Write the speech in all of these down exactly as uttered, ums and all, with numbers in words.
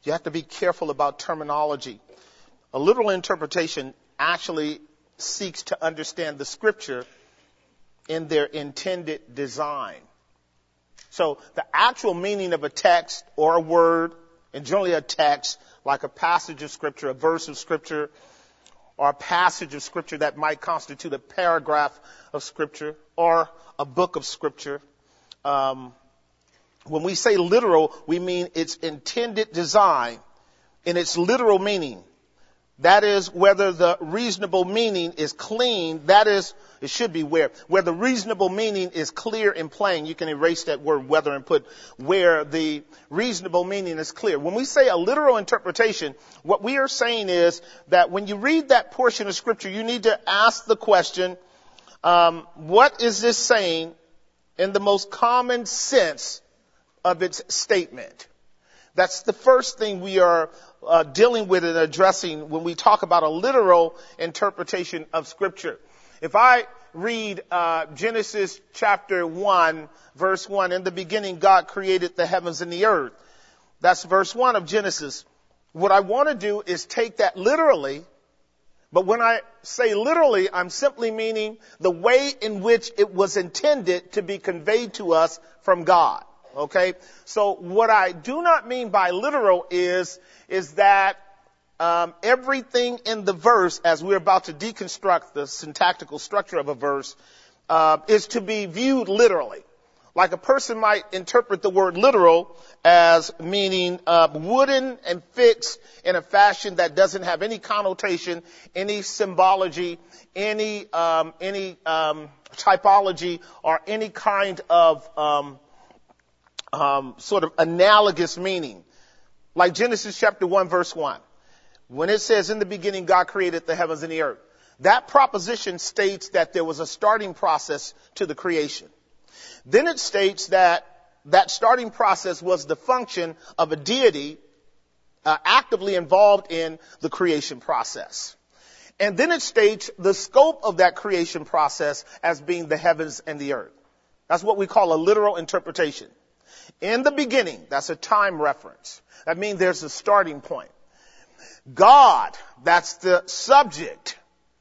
you have to be careful about terminology. A literal interpretation actually seeks to understand the scripture in their intended design. So the actual meaning of a text or a word, and generally a text, like a passage of scripture, a verse of scripture, or a passage of scripture that might constitute a paragraph of scripture, or a book of scripture. Um, when we say literal, we mean its intended design in its literal meaning. That is, whether the reasonable meaning is clean, that is, it should be where, where the reasonable meaning is clear and plain. You can erase that word whether and put where the reasonable meaning is clear. When we say a literal interpretation, what we are saying is that when you read that portion of scripture, you need to ask the question, um, what is this saying in the most common sense of its statement? That's the first thing we are uh, dealing with and addressing when we talk about a literal interpretation of Scripture. If I read uh, Genesis chapter one, verse one, in the beginning God created the heavens and the earth. That's verse one of Genesis. What I want to do is take that literally, but when I say literally, I'm simply meaning the way in which it was intended to be conveyed to us from God. Okay, so what I do not mean by literal is, is that um, everything in the verse, as we're about to deconstruct the syntactical structure of a verse, uh, is to be viewed literally. Like a person might interpret the word literal as meaning uh, wooden and fixed in a fashion that doesn't have any connotation, any symbology, any um, any um, typology, or any kind of um, Um, sort of analogous meaning. Like Genesis chapter one, verse one. When it says, in the beginning, God created the heavens and the earth. That proposition states that there was a starting process to the creation. Then it states that that starting process was the function of a deity uh, actively involved in the creation process. And then it states the scope of that creation process as being the heavens and the earth. That's what we call a literal interpretation. In the beginning, that's a time reference. That means there's a starting point. God, that's the subject,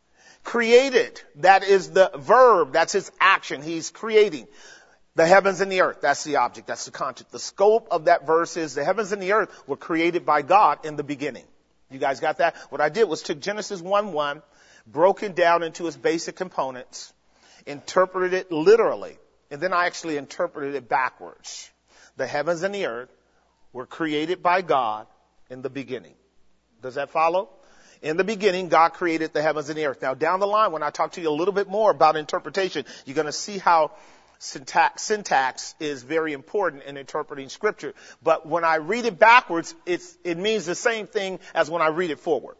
created, that is the verb, that's his action. He's creating the heavens and the earth. That's the object, that's the content. The scope of that verse is the heavens and the earth were created by God in the beginning. You guys got that? What I did was took Genesis one one, broke it down into its basic components, interpreted it literally, and then I actually interpreted it backwards. The heavens and the earth were created by God in the beginning. Does that follow? In the beginning, God created the heavens and the earth. Now, down the line, when I talk to you a little bit more about interpretation, you're going to see how syntax, syntax is very important in interpreting Scripture. But when I read it backwards, it's, it means the same thing as when I read it forward.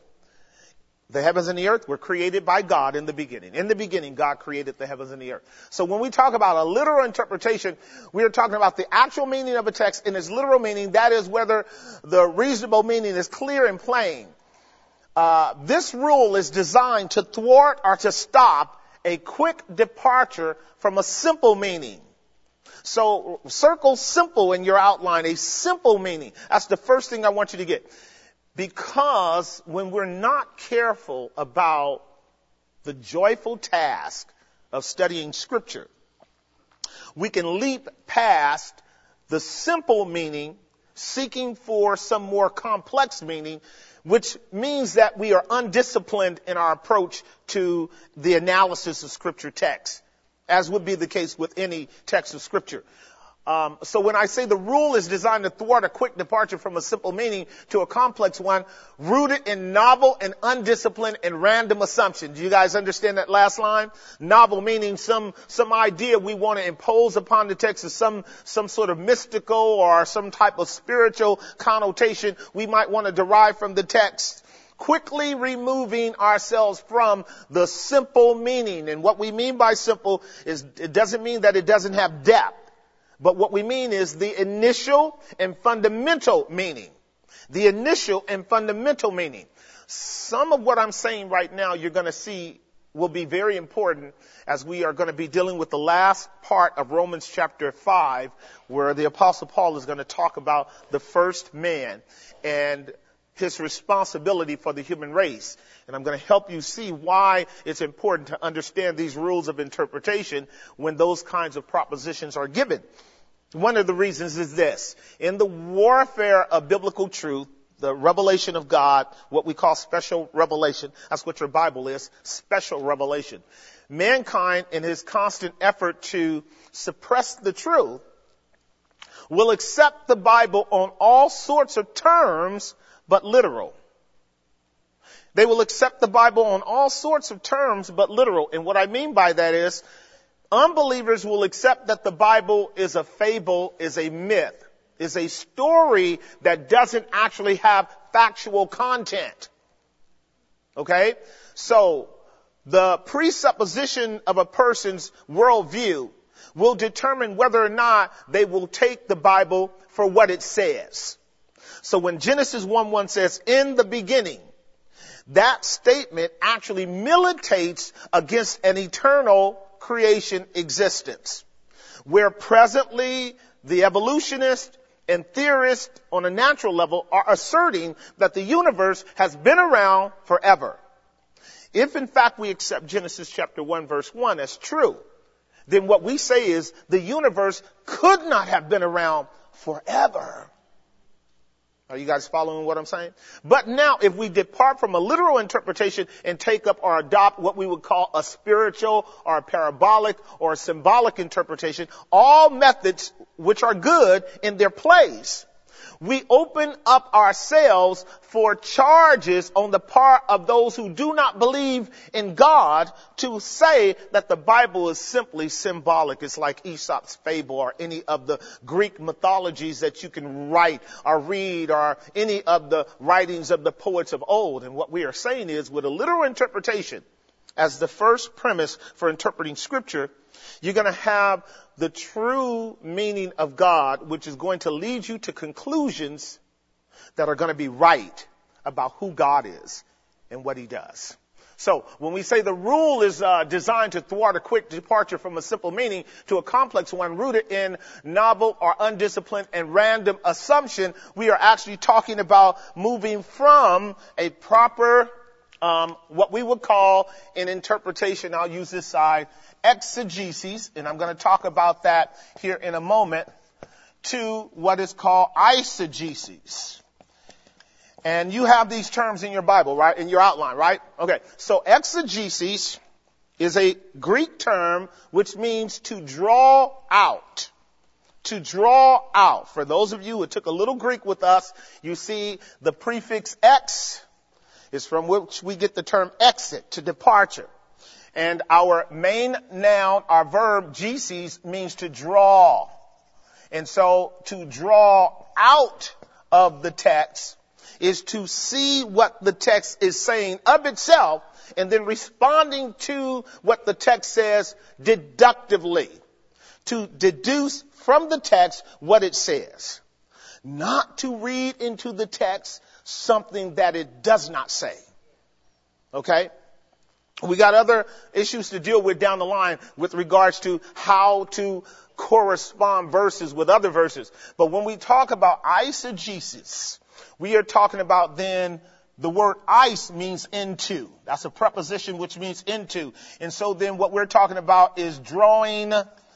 The heavens and the earth were created by God in the beginning. In the beginning, God created the heavens and the earth. So when we talk about a literal interpretation, we are talking about the actual meaning of a text in its literal meaning. That is whether the reasonable meaning is clear and plain. Uh, this rule is designed to thwart or to stop a quick departure from a simple meaning. So circle simple in your outline, a simple meaning. That's the first thing I want you to get. Because when we're not careful about the joyful task of studying Scripture, we can leap past the simple meaning, seeking for some more complex meaning, which means that we are undisciplined in our approach to the analysis of Scripture text, as would be the case with any text of Scripture. Um, so when I say the rule is designed to thwart a quick departure from a simple meaning to a complex one, rooted in novel and undisciplined and random assumptions. Do you guys understand that last line? Novel meaning some some idea we want to impose upon the text, or some some sort of mystical or some type of spiritual connotation we might want to derive from the text. Quickly removing ourselves from the simple meaning. And what we mean by simple is it doesn't mean that it doesn't have depth. But what we mean is the initial and fundamental meaning. The initial and fundamental meaning. Some of what I'm saying right now, you're going to see will be very important as we are going to be dealing with the last part of Romans chapter five, where the Apostle Paul is going to talk about the first man and his responsibility for the human race. And I'm going to help you see why it's important to understand these rules of interpretation when those kinds of propositions are given. One of the reasons is this: in the warfare of biblical truth, the revelation of God, what we call special revelation, that's what your Bible is, special revelation. Mankind, in his constant effort to suppress the truth, will accept the Bible on all sorts of terms, but literal. They will accept the Bible on all sorts of terms, but literal. And what I mean by that is, unbelievers will accept that the Bible is a fable, is a myth, is a story that doesn't actually have factual content. Okay? So, the presupposition of a person's worldview will determine whether or not they will take the Bible for what it says. So when Genesis one one says, in the beginning, that statement actually militates against an eternal creation existence, where presently the evolutionists and theorists on a natural level are asserting that the universe has been around forever. If in fact we accept Genesis chapter one verse one as true, then what we say is the universe could not have been around forever. Are you guys following what I'm saying? But now, if we depart from a literal interpretation and take up or adopt what we would call a spiritual or a parabolic or a symbolic interpretation, all methods which are good in their place, we open up ourselves for charges on the part of those who do not believe in God to say that the Bible is simply symbolic. It's like Aesop's fable or any of the Greek mythologies that you can write or read or any of the writings of the poets of old. And what we are saying is, with a literal interpretation as the first premise for interpreting Scripture, you're going to have the true meaning of God, which is going to lead you to conclusions that are going to be right about who God is and what he does. So when we say the rule is uh, designed to thwart a quick departure from a simple meaning to a complex one rooted in novel or undisciplined and random assumption, we are actually talking about moving from a proper, um, what we would call in interpretation, I'll use this side, exegesis, and I'm going to talk about that here in a moment, to what is called eisegesis. And you have these terms in your Bible, right? In your outline, right? Okay. So exegesis is a Greek term which means to draw out. To draw out. For those of you who took a little Greek with us, you see the prefix ex is from which we get the term exit, to departure. And our main noun, our verb, gesis, means to draw. And so to draw out of the text is to see what the text is saying of itself and then responding to what the text says deductively. To deduce from the text what it says. Not to read into the text something that it does not say. Okay? We got other issues to deal with down the line with regards to how to correspond verses with other verses. But when we talk about eisegesis, we are talking about then the word eis means into. That's a preposition which means into. And so then what we're talking about is drawing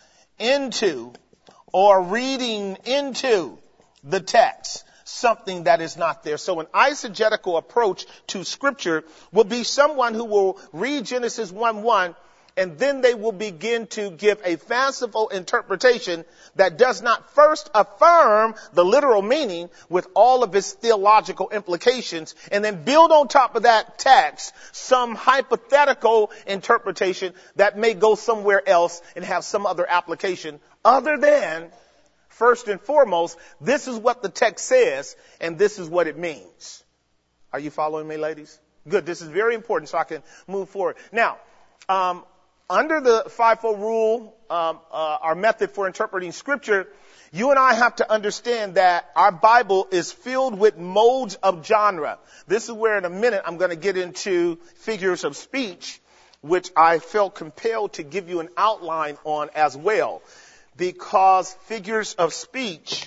into or reading into the text something that is not there. So an eisegetical approach to Scripture will be someone who will read Genesis one one and then they will begin to give a fanciful interpretation that does not first affirm the literal meaning with all of its theological implications and then build on top of that text some hypothetical interpretation that may go somewhere else and have some other application other than, first and foremost, this is what the text says and this is what it means. Are you following me, ladies? Good. This is very important so I can move forward. Now, um, under the fivefold rule, um, uh, our method for interpreting Scripture, you and I have to understand that our Bible is filled with modes of genre. This is where in a minute I'm going to get into figures of speech which I felt compelled to give you an outline on as well, because figures of speech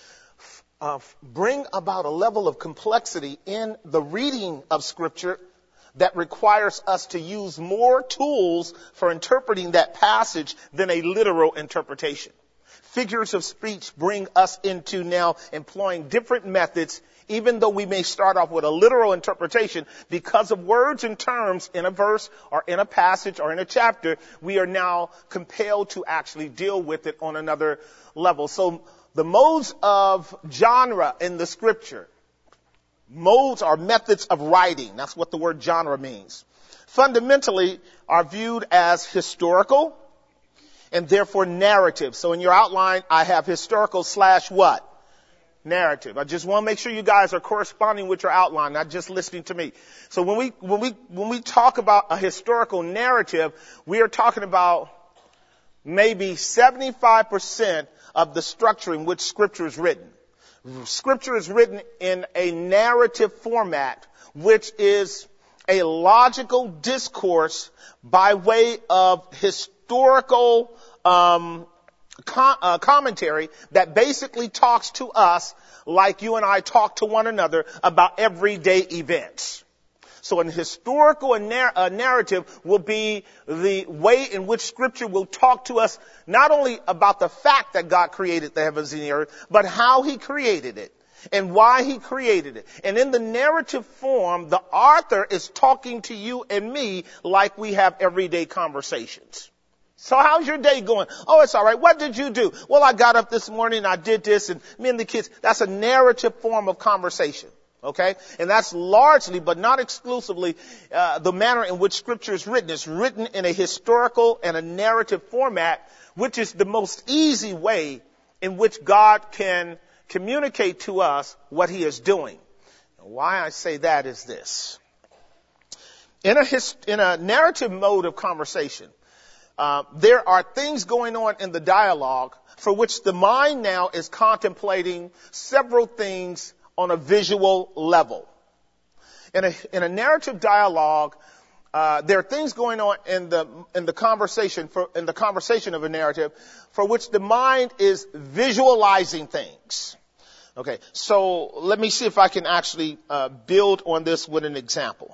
uh, bring about a level of complexity in the reading of Scripture that requires us to use more tools for interpreting that passage than a literal interpretation. Figures of speech bring us into now employing different methods, even though we may start off with a literal interpretation. Because of words and terms in a verse or in a passage or in a chapter, we are now compelled to actually deal with it on another level. So the modes of genre in the Scripture, modes are methods of writing. That's what the word genre means. Fundamentally are viewed as historical and therefore narrative. So in your outline, I have historical slash what? Narrative. I just want to make sure you guys are corresponding with your outline, not just listening to me. So when we, when we, when we talk about a historical narrative, we are talking about maybe seventy-five percent of the structure in which Scripture is written. Scripture is written in a narrative format, which is a logical discourse by way of historical um, com- uh, commentary that basically talks to us like you and I talk to one another about everyday events. So an historical nar- uh, narrative will be the way in which Scripture will talk to us not only about the fact that God created the heavens and the earth, but how He created it and why He created it. And in the narrative form, the author is talking to you and me like we have everyday conversations. So how's your day going? Oh, it's all right. What did you do? Well, I got up this morning and I did this, and me and the kids. That's a narrative form of conversation. Okay? And that's largely, but not exclusively, uh, the manner in which Scripture is written. It's written in a historical and a narrative format, which is the most easy way in which God can communicate to us what He is doing. Why I say that is this. In a, his, in a narrative mode of conversation, uh, there are things going on in the dialogue for which the mind now is contemplating several things on a visual level. In a, in a narrative dialogue, uh, there are things going on in the in the conversation for in the conversation of a narrative for which the mind is visualizing things. Okay, so let me see if I can actually uh, build on this with an example.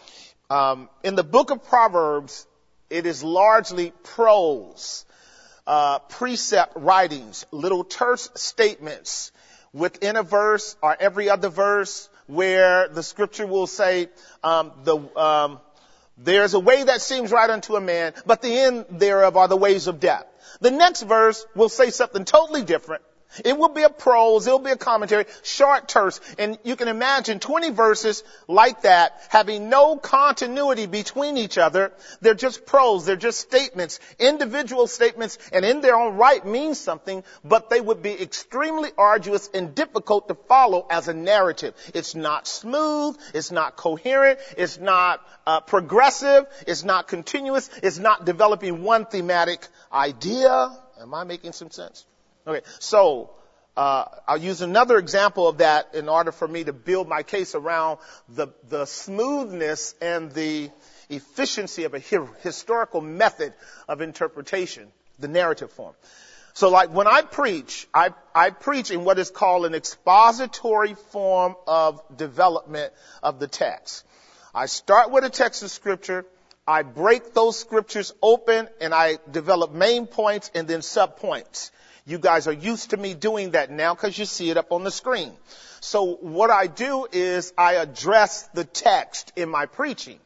Um, in the book of Proverbs, it is largely prose, uh, precept writings, little terse statements within a verse or every other verse where the Scripture will say, um, the, um, there's a way that seems right unto a man, but the end thereof are the ways of death. The next verse will say something totally different. It will be a prose, it'll be a commentary, short, terse, and you can imagine twenty verses like that having no continuity between each other. They're just prose, they're just statements, individual statements, and in their own right mean something, but they would be extremely arduous and difficult to follow as a narrative. It's not smooth, it's not coherent, it's not uh, progressive, it's not continuous, it's not developing one thematic idea. Am I making some sense? Okay, so uh, I'll use another example of that in order for me to build my case around the, the smoothness and the efficiency of a hi- historical method of interpretation, the narrative form. So like when I preach, I, I preach in what is called an expository form of development of the text. I start with a text of Scripture. I break those scriptures open and I develop main points and then subpoints. You guys are used to me doing that now because you see it up on the screen. So what I do is I address the text in my preaching.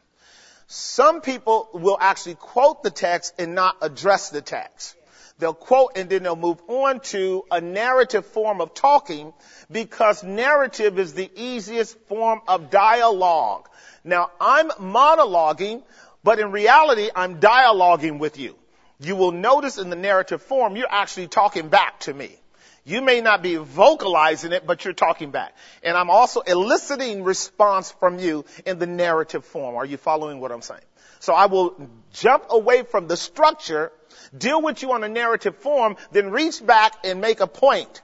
Some people will actually quote the text and not address the text. They'll quote and then they'll move on to a narrative form of talking because narrative is the easiest form of dialogue. Now, I'm monologuing, but in reality, I'm dialoguing with you. You will notice in the narrative form, you're actually talking back to me. You may not be vocalizing it, but you're talking back. And I'm also eliciting response from you in the narrative form. Are you following what I'm saying? So I will jump away from the structure, deal with you on a narrative form, then reach back and make a point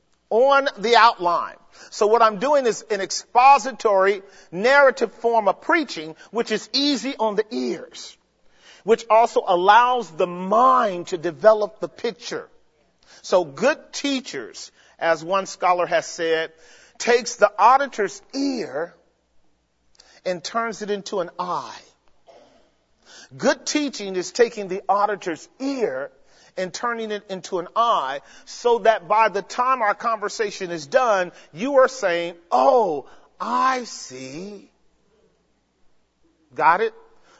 on the outline. So what I'm doing is an expository narrative form of preaching, which is easy on the ears. which also allows the mind to develop the picture. So good teachers, as one scholar has said, takes the auditor's ear and turns it into an eye. Good teaching is taking the auditor's ear and turning it into an eye, so that by the time our conversation is done, you are saying, oh, I see. Got it?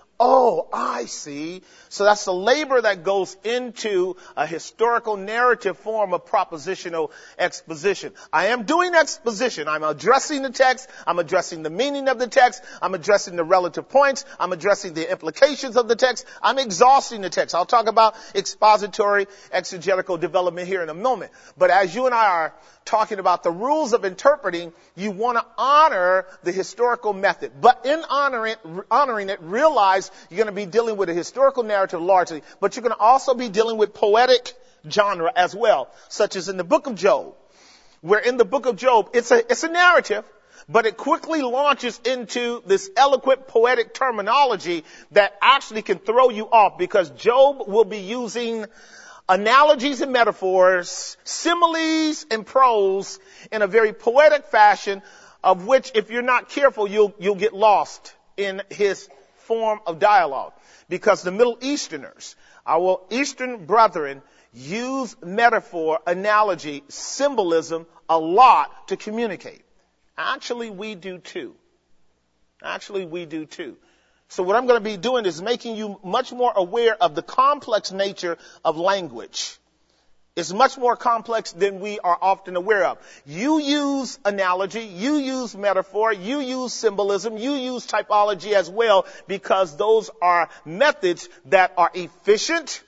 Oh, I see. So that's the labor that goes into a historical narrative form of propositional exposition. I am doing exposition. I'm addressing the text. I'm addressing the meaning of the text. I'm addressing the relative points. I'm addressing the implications of the text. I'm exhausting the text. I'll talk about expository exegetical development here in a moment. But as you and I are talking about the rules of interpreting, you want to honor the historical method. But in honoring, honoring it, realize you're going to be dealing with a historical narrative largely, but you're going to also be dealing with poetic genre as well, such as in the book of Job, where in the book of Job, it's a, it's a narrative, but it quickly launches into this eloquent poetic terminology that actually can throw you off, because Job will be using analogies and metaphors, similes and prose in a very poetic fashion, of which, if you're not careful, you'll, you'll get lost in his form of dialogue. Because the Middle Easterners, our Eastern brethren, use metaphor, analogy, symbolism a lot to communicate. Actually, we do too. Actually, we do too. So what I'm going to be doing is making you much more aware of the complex nature of language. It's much more complex than we are often aware of. You use analogy, you use metaphor, you use symbolism, you use typology as well, because those are methods that are efficient,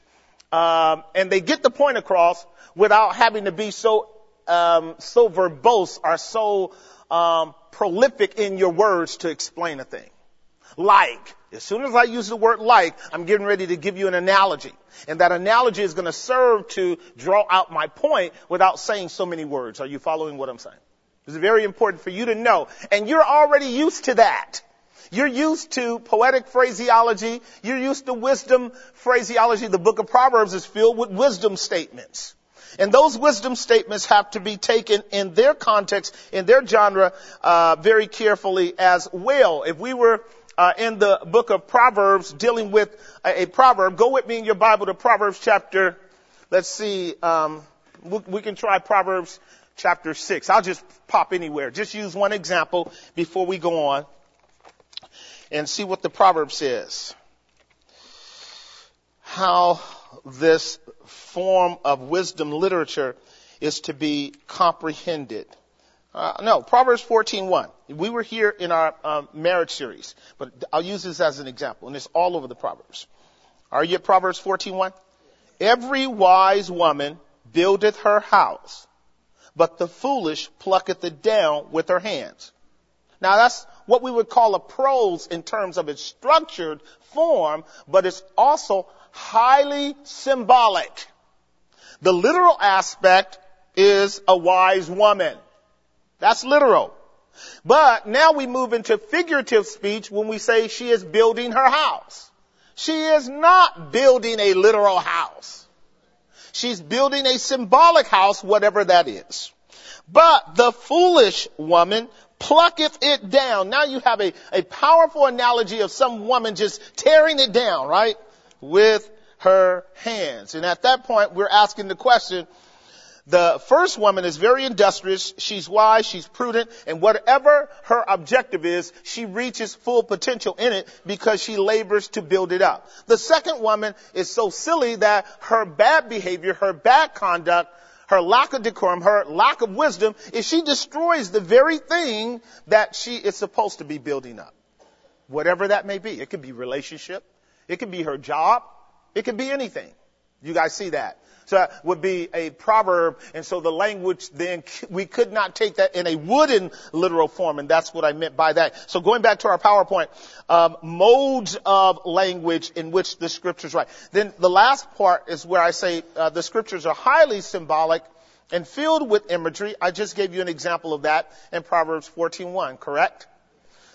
um, and they get the point across without having to be so um, so verbose or so um, prolific in your words to explain a thing. Like, as soon as I use the word like, I'm getting ready to give you an analogy. And that analogy is going to serve to draw out my point without saying so many words. Are you following what I'm saying? It's very important for you to know. And you're already used to that. You're used to poetic phraseology. You're used to wisdom phraseology. The book of Proverbs is filled with wisdom statements. And those wisdom statements have to be taken in their context, in their genre, uh, very carefully as well. If we were Uh, in the book of Proverbs, dealing with a, a proverb, go with me in your Bible to Proverbs chapter, let's see, um, we, we can try Proverbs chapter six. I'll just pop anywhere. Just use one example before we go on and see what the proverb says. How this form of wisdom literature is to be comprehended. Uh, no, Proverbs fourteen one. We were here in our um, marriage series, but I'll use this as an example, and it's all over the Proverbs. Are you at Proverbs fourteen one? Every wise woman buildeth her house, but the foolish plucketh it down with her hands. Now that's what we would call a prose in terms of its structured form, but it's also highly symbolic. The literal aspect is a wise woman. That's literal. But now we move into figurative speech when we say she is building her house. She is not building a literal house. She's building a symbolic house, whatever that is. But the foolish woman plucketh it down. Now you have a, a powerful analogy of some woman just tearing it down, right? With her hands. And at that point, we're asking the question, the first woman is very industrious, she's wise, she's prudent, and whatever her objective is, she reaches full potential in it because she labors to build it up. The second woman is so silly that her bad behavior, her bad conduct, her lack of decorum, her lack of wisdom, is she destroys the very thing that she is supposed to be building up. Whatever that may be. It could be relationship. It could be her job. It could be anything. You guys see that? So that would be a proverb, and so the language then, we could not take that in a wooden literal form, and that's what I meant by that. So going back to our PowerPoint, um, modes of language in which the scriptures write. Then the last part is where I say uh, the scriptures are highly symbolic and filled with imagery. I just gave you an example of that in Proverbs fourteen one, correct?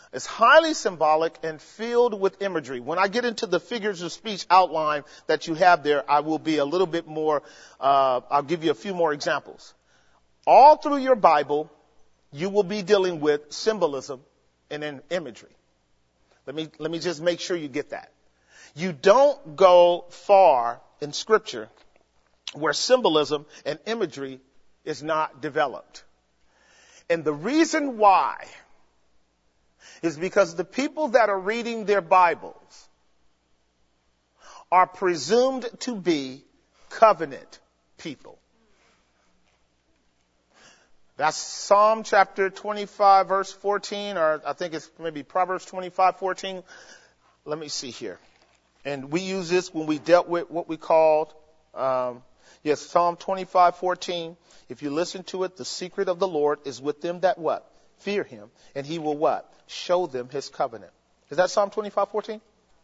It's highly symbolic and filled with imagery. When I get into the figures of speech outline that you have there, I will be a little bit more, uh, I'll give you a few more examples. All through your Bible, you will be dealing with symbolism and in imagery. Let me, let me just make sure you get that. You don't go far in Scripture where symbolism and imagery is not developed. And the reason why is because the people that are reading their Bibles are presumed to be covenant people. That's Psalm chapter twenty-five, verse fourteen, or I think it's maybe Proverbs twenty-five, fourteen. Let me see here. And we use this when we dealt with what we called, um, yes, Psalm twenty-five, fourteen. If you listen to it, the secret of the Lord is with them that what? Fear him. And he will what? Show them his covenant. Is that Psalm twenty-five, fourteen?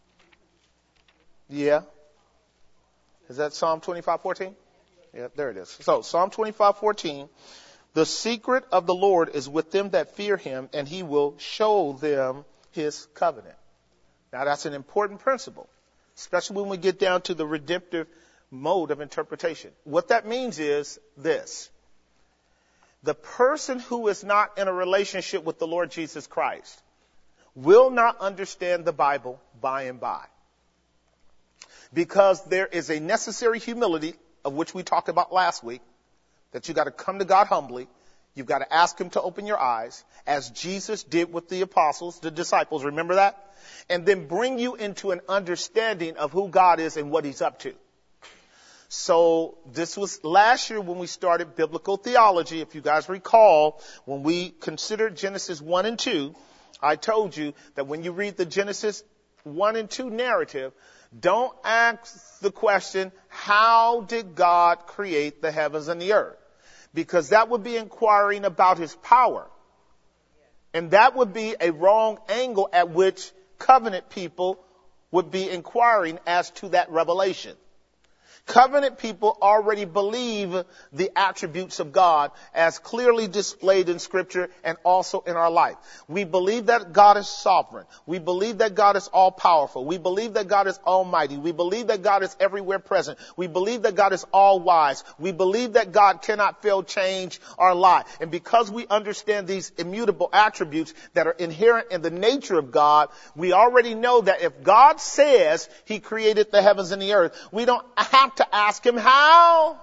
Yeah. Is that Psalm twenty-five, fourteen? Yeah, there it is. So Psalm twenty-five, fourteen. The secret of the Lord is with them that fear him, and he will show them his covenant. Now that's an important principle, especially when we get down to the redemptive mode of interpretation. What that means is this. The person who is not in a relationship with the Lord Jesus Christ will not understand the Bible by and by. Because there is a necessary humility, of which we talked about last week, that you got to come to God humbly. You've got to ask him to open your eyes, as Jesus did with the apostles, the disciples. Remember that? And then bring you into an understanding of who God is and what he's up to. So this was last year when we started biblical theology. If you guys recall, when we considered Genesis one and two, I told you that when you read the Genesis one and two narrative, don't ask the question, how did God create the heavens and the earth? Because that would be inquiring about his power. And that would be a wrong angle at which covenant people would be inquiring as to that revelation. Covenant people already believe the attributes of God as clearly displayed in Scripture and also in our life. We believe that God is sovereign. We believe that God is all-powerful. We believe that God is almighty. We believe that God is everywhere present. We believe that God is all-wise. We believe that God cannot fail, change, or lie. And because we understand these immutable attributes that are inherent in the nature of God, we already know that if God says he created the heavens and the earth, we don't have to ask him how.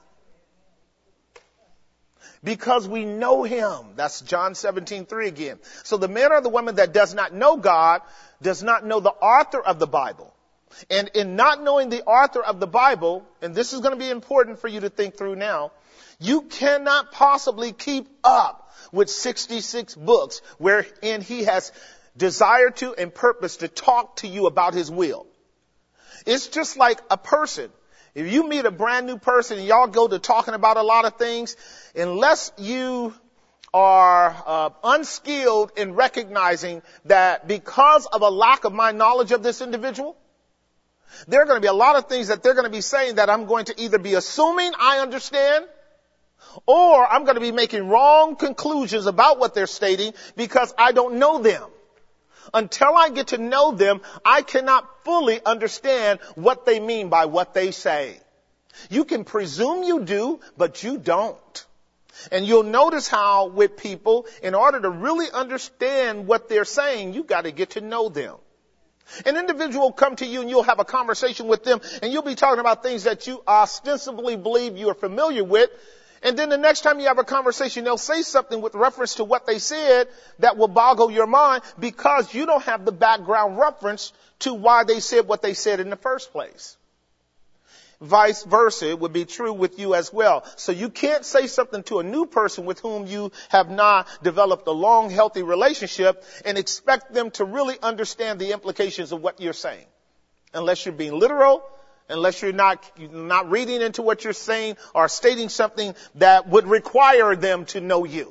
Because we know him. That's John seventeen three again. So the man or the woman that does not know God does not know the author of the Bible. And in not knowing the author of the Bible, and this is going to be important for you to think through now, you cannot possibly keep up with sixty-six books wherein he has desired to and purpose to talk to you about his will. It's just like a person. If you meet a brand new person and y'all go to talking about a lot of things, unless you are uh, unskilled in recognizing that because of a lack of my knowledge of this individual, there are going to be a lot of things that they're going to be saying that I'm going to either be assuming I understand, or I'm going to be making wrong conclusions about what they're stating because I don't know them. Until I get to know them, I cannot fully understand what they mean by what they say. You can presume you do, but you don't. And you'll notice how with people, in order to really understand what they're saying, you've got to get to know them. An individual will come to you and you'll have a conversation with them and you'll be talking about things that you ostensibly believe you are familiar with. And then the next time you have a conversation, they'll say something with reference to what they said that will boggle your mind because you don't have the background reference to why they said what they said in the first place. Vice versa would be true with you as well. So you can't say something to a new person with whom you have not developed a long, healthy relationship and expect them to really understand the implications of what you're saying. Unless you're being literal, unless you're not, you're not reading into what you're saying or stating something that would require them to know you.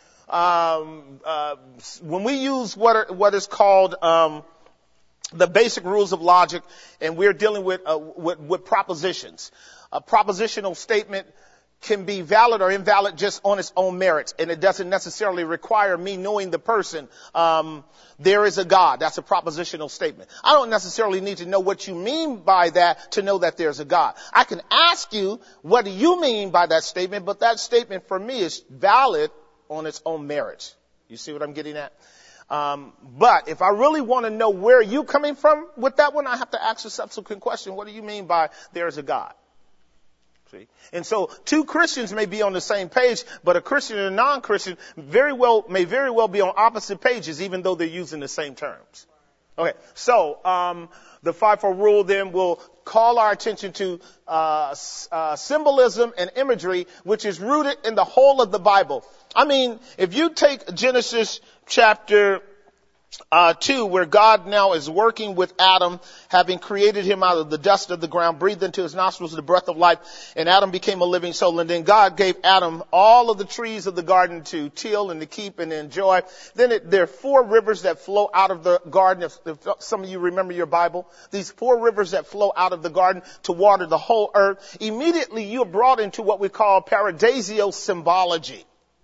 Um, uh, when we use what are, what is called um, the basic rules of logic, and we're dealing with, uh, with, with propositions. A propositional statement can be valid or invalid just on its own merits, and it doesn't necessarily require me knowing the person. Um, there is a God. That's a propositional statement. I don't necessarily need to know what you mean by that to know that there's a God. I can ask you, what do you mean by that statement? But that statement for me is valid on its own merits. You see what I'm getting at? Um, but if I really want to know where you're coming from with that one, I have to ask a subsequent question. What do you mean by there is a God? See? And so two Christians may be on the same page, but a Christian and a non-Christian very well may very well be on opposite pages, even though they're using the same terms. Okay, so um, the fivefold rule then will call our attention to uh, uh, symbolism and imagery, which is rooted in the whole of the Bible. I mean, if you take Genesis chapter Uh, two, where God now is working with Adam, having created him out of the dust of the ground, breathed into his nostrils the breath of life, and Adam became a living soul. And then God gave Adam all of the trees of the garden to till and to keep and enjoy. Then it, there are four rivers that flow out of the garden. If, if some of you remember your Bible, these four rivers that flow out of the garden to water the whole earth. Immediately you are brought into what we call paradisio symbology,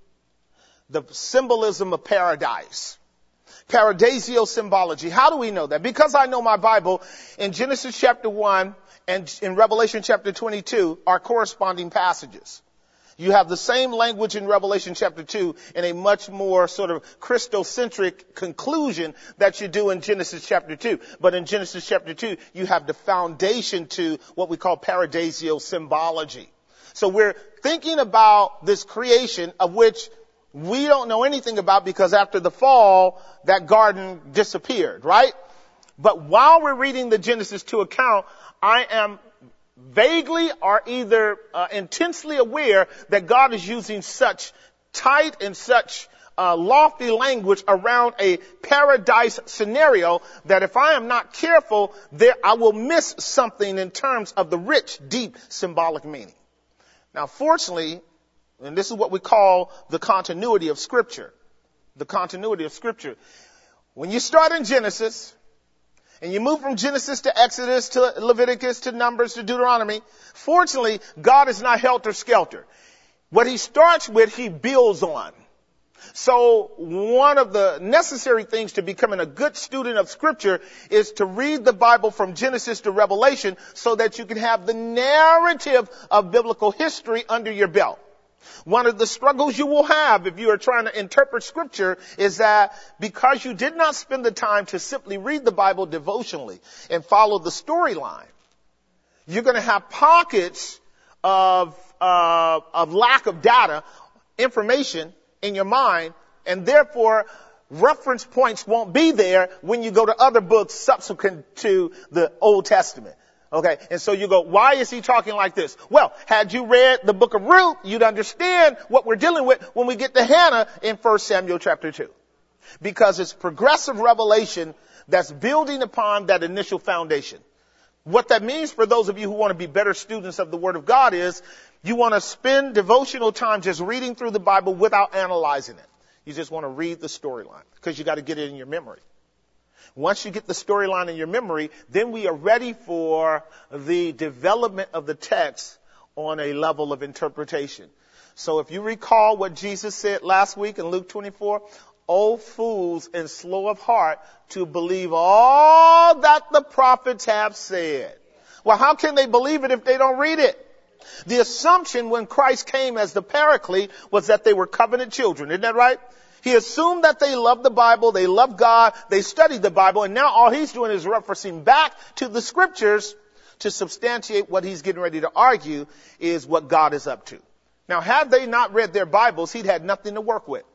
the symbolism of paradise. Paradisio symbology. How do we know that? Because I know my Bible. In Genesis chapter one and in Revelation chapter twenty-two are corresponding passages. You have the same language in Revelation chapter two in a much more sort of Christocentric conclusion that you do in Genesis chapter two. But in Genesis chapter two, you have the foundation to what we call paradisio symbology. So we're thinking about this creation of which we don't know anything about, because after the fall, that garden disappeared, right? But while we're reading the Genesis two account, I am vaguely or either uh, intensely aware that God is using such tight and such uh, lofty language around a paradise scenario that if I am not careful, there I will miss something in terms of the rich, deep symbolic meaning. Now, fortunately, and this is what we call the continuity of Scripture. The continuity of Scripture. When you start in Genesis, and you move from Genesis to Exodus to Leviticus to Numbers to Deuteronomy, fortunately, God is not helter-skelter. What he starts with, he builds on. So one of the necessary things to becoming a good student of Scripture is to read the Bible from Genesis to Revelation so that you can have the narrative of biblical history under your belt. One of the struggles you will have if you are trying to interpret Scripture is that because you did not spend the time to simply read the Bible devotionally and follow the storyline, you're going to have pockets of, uh, of lack of data, information in your mind, and therefore reference points won't be there when you go to other books subsequent to the Old Testament. Okay, and so you go, why is he talking like this? Well, had you read the book of Ruth, you'd understand what we're dealing with when we get to Hannah in First Samuel chapter two. Because it's progressive revelation that's building upon that initial foundation. What that means for those of you who want to be better students of the Word of God is you want to spend devotional time just reading through the Bible without analyzing it. You just want to read the storyline because you got to get it in your memory. Once you get the storyline in your memory, then we are ready for the development of the text on a level of interpretation. So if you recall what Jesus said last week in Luke twenty-four, O fools and slow of heart to believe all that the prophets have said. Well, how can they believe it if they don't read it? The assumption when Christ came as the Paraclete was that they were covenant children. Isn't that right? He assumed that they loved the Bible, they loved God, they studied the Bible, and now all he's doing is referencing back to the Scriptures to substantiate what he's getting ready to argue is what God is up to. Now, had they not read their Bibles, he'd had nothing to work with.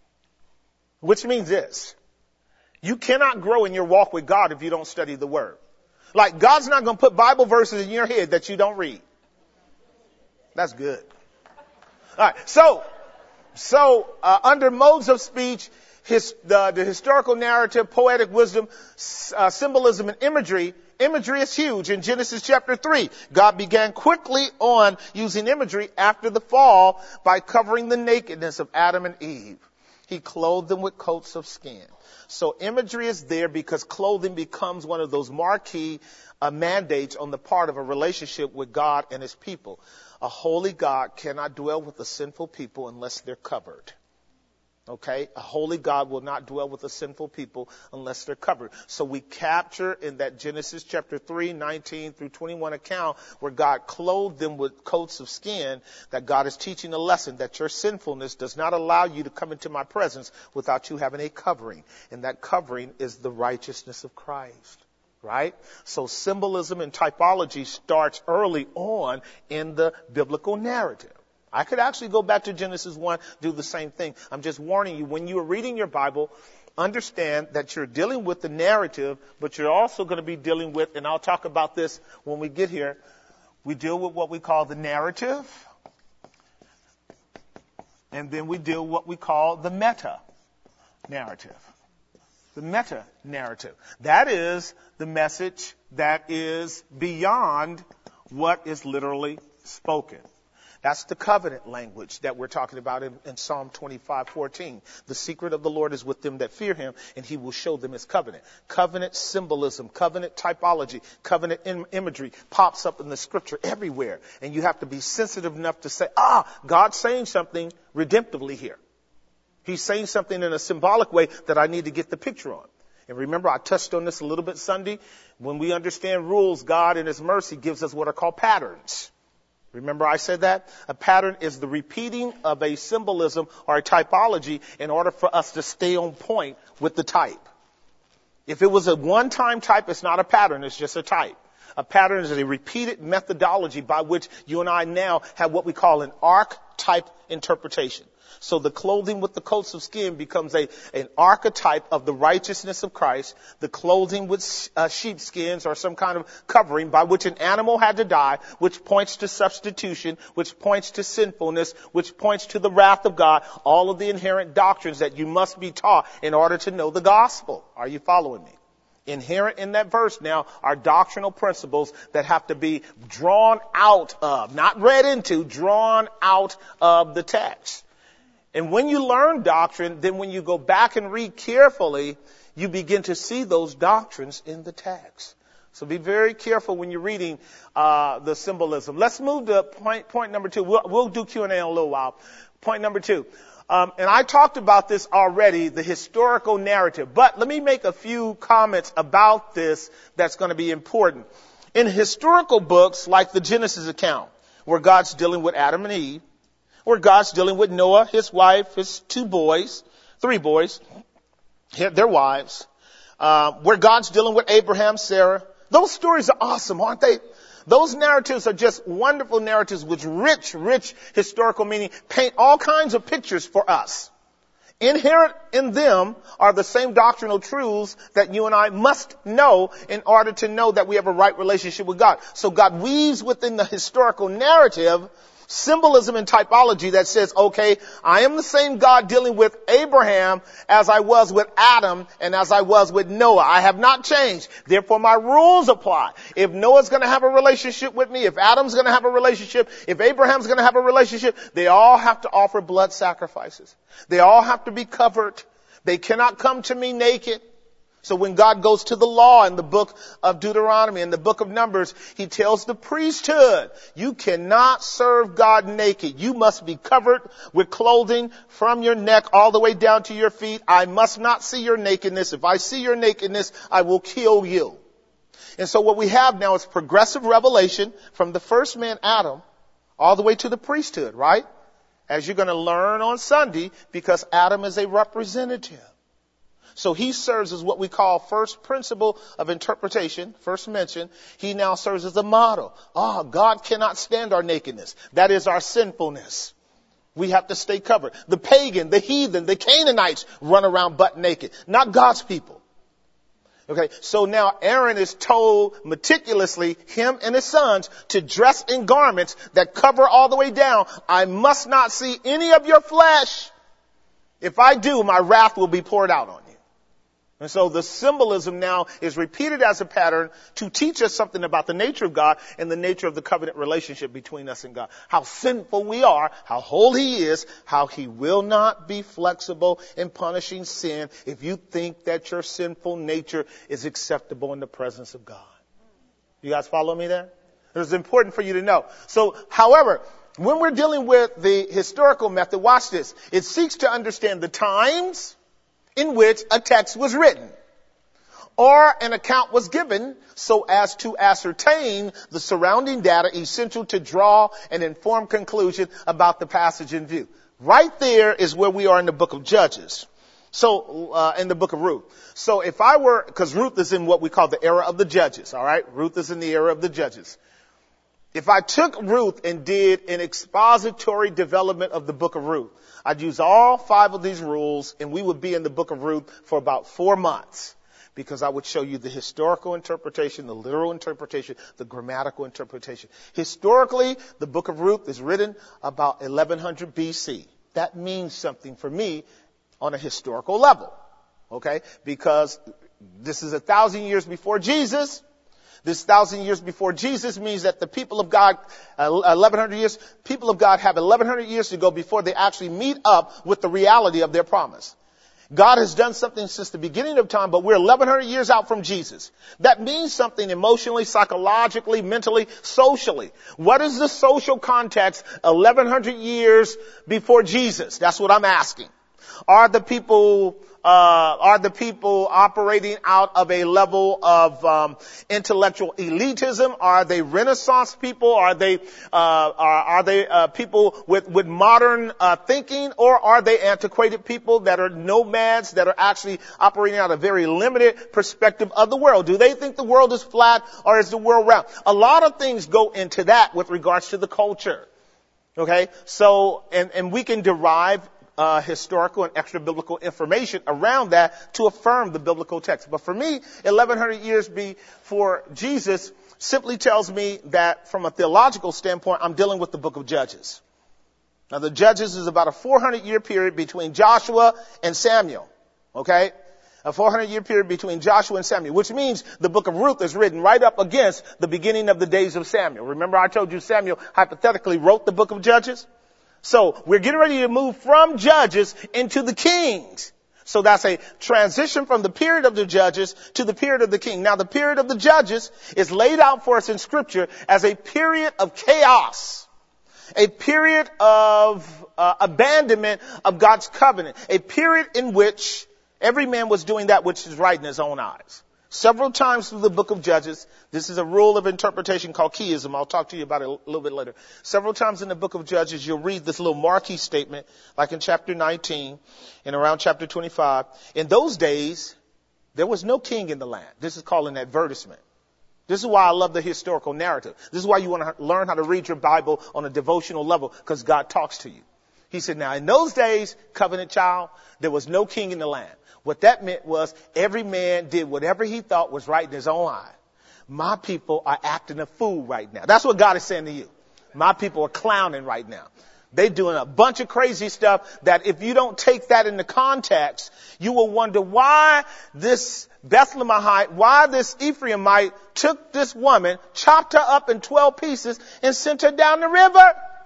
Which means this: you cannot grow in your walk with God if you don't study the Word. Like, God's not going to put Bible verses in your head that you don't read. That's good. All right, so... So, uh, under modes of speech, his, the, the historical narrative, poetic wisdom, uh, symbolism, and imagery, imagery is huge. In Genesis chapter three, God began quickly on using imagery after the fall by covering the nakedness of Adam and Eve. He clothed them with coats of skin. So imagery is there because clothing becomes one of those marquee uh, mandates on the part of a relationship with God and his people. A holy God cannot dwell with a sinful people unless they're covered. Okay? A holy God will not dwell with a sinful people unless they're covered. So we capture in that Genesis chapter three, nineteen through twenty-one account where God clothed them with coats of skin, that God is teaching a lesson that your sinfulness does not allow you to come into my presence without you having a covering. And that covering is the righteousness of Christ. Right? So symbolism and typology starts early on in the biblical narrative. I could actually go back to Genesis one, do the same thing. I'm just warning you, when you are reading your Bible, understand that you're dealing with the narrative, but you're also going to be dealing with, and I'll talk about this when we get here, we deal with what we call the narrative, and then we deal with what we call the meta narrative. The meta narrative. That is the message that is beyond what is literally spoken. That's the covenant language that we're talking about in, in Psalm twenty-five fourteen. The secret of the Lord is with them that fear him, and he will show them his covenant. Covenant symbolism, covenant typology, covenant im- imagery pops up in the scripture everywhere. And you have to be sensitive enough to say, ah, God's saying something redemptively here. He's saying something in a symbolic way that I need to get the picture on. And remember, I touched on this a little bit Sunday. When we understand rules, God in his mercy gives us what are called patterns. Remember I said that? A pattern is the repeating of a symbolism or a typology in order for us to stay on point with the type. If it was a one-time type, it's not a pattern, it's just a type. A pattern is a repeated methodology by which you and I now have what we call an archetype interpretation. So the clothing with the coats of skin becomes a an archetype of the righteousness of Christ. The clothing with uh, sheepskins or some kind of covering by which an animal had to die, which points to substitution, which points to sinfulness, which points to the wrath of God. All of the inherent doctrines that you must be taught in order to know the gospel. Are you following me? Inherent in that verse now are doctrinal principles that have to be drawn out of, not read into, drawn out of the text. And when you learn doctrine, then when you go back and read carefully, you begin to see those doctrines in the text. So be very careful when you're reading uh the symbolism. Let's move to point point number two. We'll, we'll do Q and A in a little while. Point number two. Um, and I talked about this already, the historical narrative. But let me make a few comments about this that's going to be important. In historical books like the Genesis account, where God's dealing with Adam and Eve, where God's dealing with Noah, his wife, his two boys, three boys, their wives, uh, where God's dealing with Abraham, Sarah. Those stories are awesome, aren't they? Those narratives are just wonderful narratives with rich, rich historical meaning, paint all kinds of pictures for us. Inherent in them are the same doctrinal truths that you and I must know in order to know that we have a right relationship with God. So God weaves within the historical narrative symbolism and typology that says, okay, I am the same God dealing with Abraham as I was with Adam and as I was with Noah. I have not changed. Therefore, my rules apply. If Noah's going to have a relationship with me, if Adam's going to have a relationship, if Abraham's going to have a relationship, they all have to offer blood sacrifices. They all have to be covered. They cannot come to me naked. So when God goes to the law in the book of Deuteronomy, in the book of Numbers, he tells the priesthood, you cannot serve God naked. You must be covered with clothing from your neck all the way down to your feet. I must not see your nakedness. If I see your nakedness, I will kill you. And so what we have now is progressive revelation from the first man, Adam, all the way to the priesthood, right? As you're going to learn on Sunday, because Adam is a representative. So he serves as what we call first principle of interpretation, first mention. He now serves as a model. Ah, oh, God cannot stand our nakedness. That is our sinfulness. We have to stay covered. The pagan, the heathen, the Canaanites run around butt naked, not God's people. Okay, so now Aaron is told meticulously, him and his sons, to dress in garments that cover all the way down. I must not see any of your flesh. If I do, my wrath will be poured out on you. And so the symbolism now is repeated as a pattern to teach us something about the nature of God and the nature of the covenant relationship between us and God. How sinful we are, how holy he is, how he will not be flexible in punishing sin if you think that your sinful nature is acceptable in the presence of God. You guys follow me there? It's important for you to know. So, however, when we're dealing with the historical method, watch this. It seeks to understand the times in which a text was written or an account was given so as to ascertain the surrounding data essential to draw an informed conclusion about the passage in view. Right there is where we are in the book of Judges. So, uh, in the book of Ruth. So if I were, because Ruth is in what we call the era of the Judges, all right? Ruth is in the era of the Judges. If I took Ruth and did an expository development of the book of Ruth, I'd use all five of these rules and we would be in the book of Ruth for about four months because I would show you the historical interpretation, the literal interpretation, the grammatical interpretation. Historically, the book of Ruth is written about eleven hundred B C. That means something for me on a historical level, okay? Because this is a thousand years before Jesus. This thousand years before Jesus means that the people of God, uh, eleven hundred years, people of God have eleven hundred years to go before they actually meet up with the reality of their promise. God has done something since the beginning of time, but we're eleven hundred years out from Jesus. That means something emotionally, psychologically, mentally, socially. What is the social context eleven hundred years before Jesus? That's what I'm asking. Are the people, uh, are the people operating out of a level of, um, intellectual elitism? Are they Renaissance people? Are they, uh, are, are they, uh, people with, with modern, uh, thinking? Or are they antiquated people that are nomads that are actually operating out a very limited perspective of the world? Do they think the world is flat or is the world round? A lot of things go into that with regards to the culture. Okay. So, and, and we can derive Uh, historical and extra biblical information around that to affirm the biblical text. But for me, eleven hundred years before Jesus simply tells me that from a theological standpoint, I'm dealing with the book of Judges. Now the Judges is about a four hundred year period between Joshua and Samuel. Okay? A four hundred year period between Joshua and Samuel, which means the book of Ruth is written right up against the beginning of the days of Samuel. Remember I told you Samuel hypothetically wrote the book of Judges? So we're getting ready to move from Judges into the Kings. So that's a transition from the period of the Judges to the period of the King. Now the period of the Judges is laid out for us in Scripture as a period of chaos, a period of uh, abandonment of God's covenant, a period in which every man was doing that which is right in his own eyes. Several times through the book of Judges, this is a rule of interpretation called keyism. I'll talk to you about it a little bit later. Several times in the book of Judges, you'll read this little marquee statement, like in chapter nineteen and around chapter twenty-five. In those days, there was no king in the land. This is called an advertisement. This is why I love the historical narrative. This is why you want to learn how to read your Bible on a devotional level, because God talks to you. He said, now in those days, covenant child, there was no king in the land. What that meant was every man did whatever he thought was right in his own eye. My people are acting a fool right now. That's what God is saying to you. My people are clowning right now. They're doing a bunch of crazy stuff that if you don't take that into context, you will wonder why this Bethlehemite, why this Ephraimite took this woman, chopped her up in twelve pieces and sent her down the river.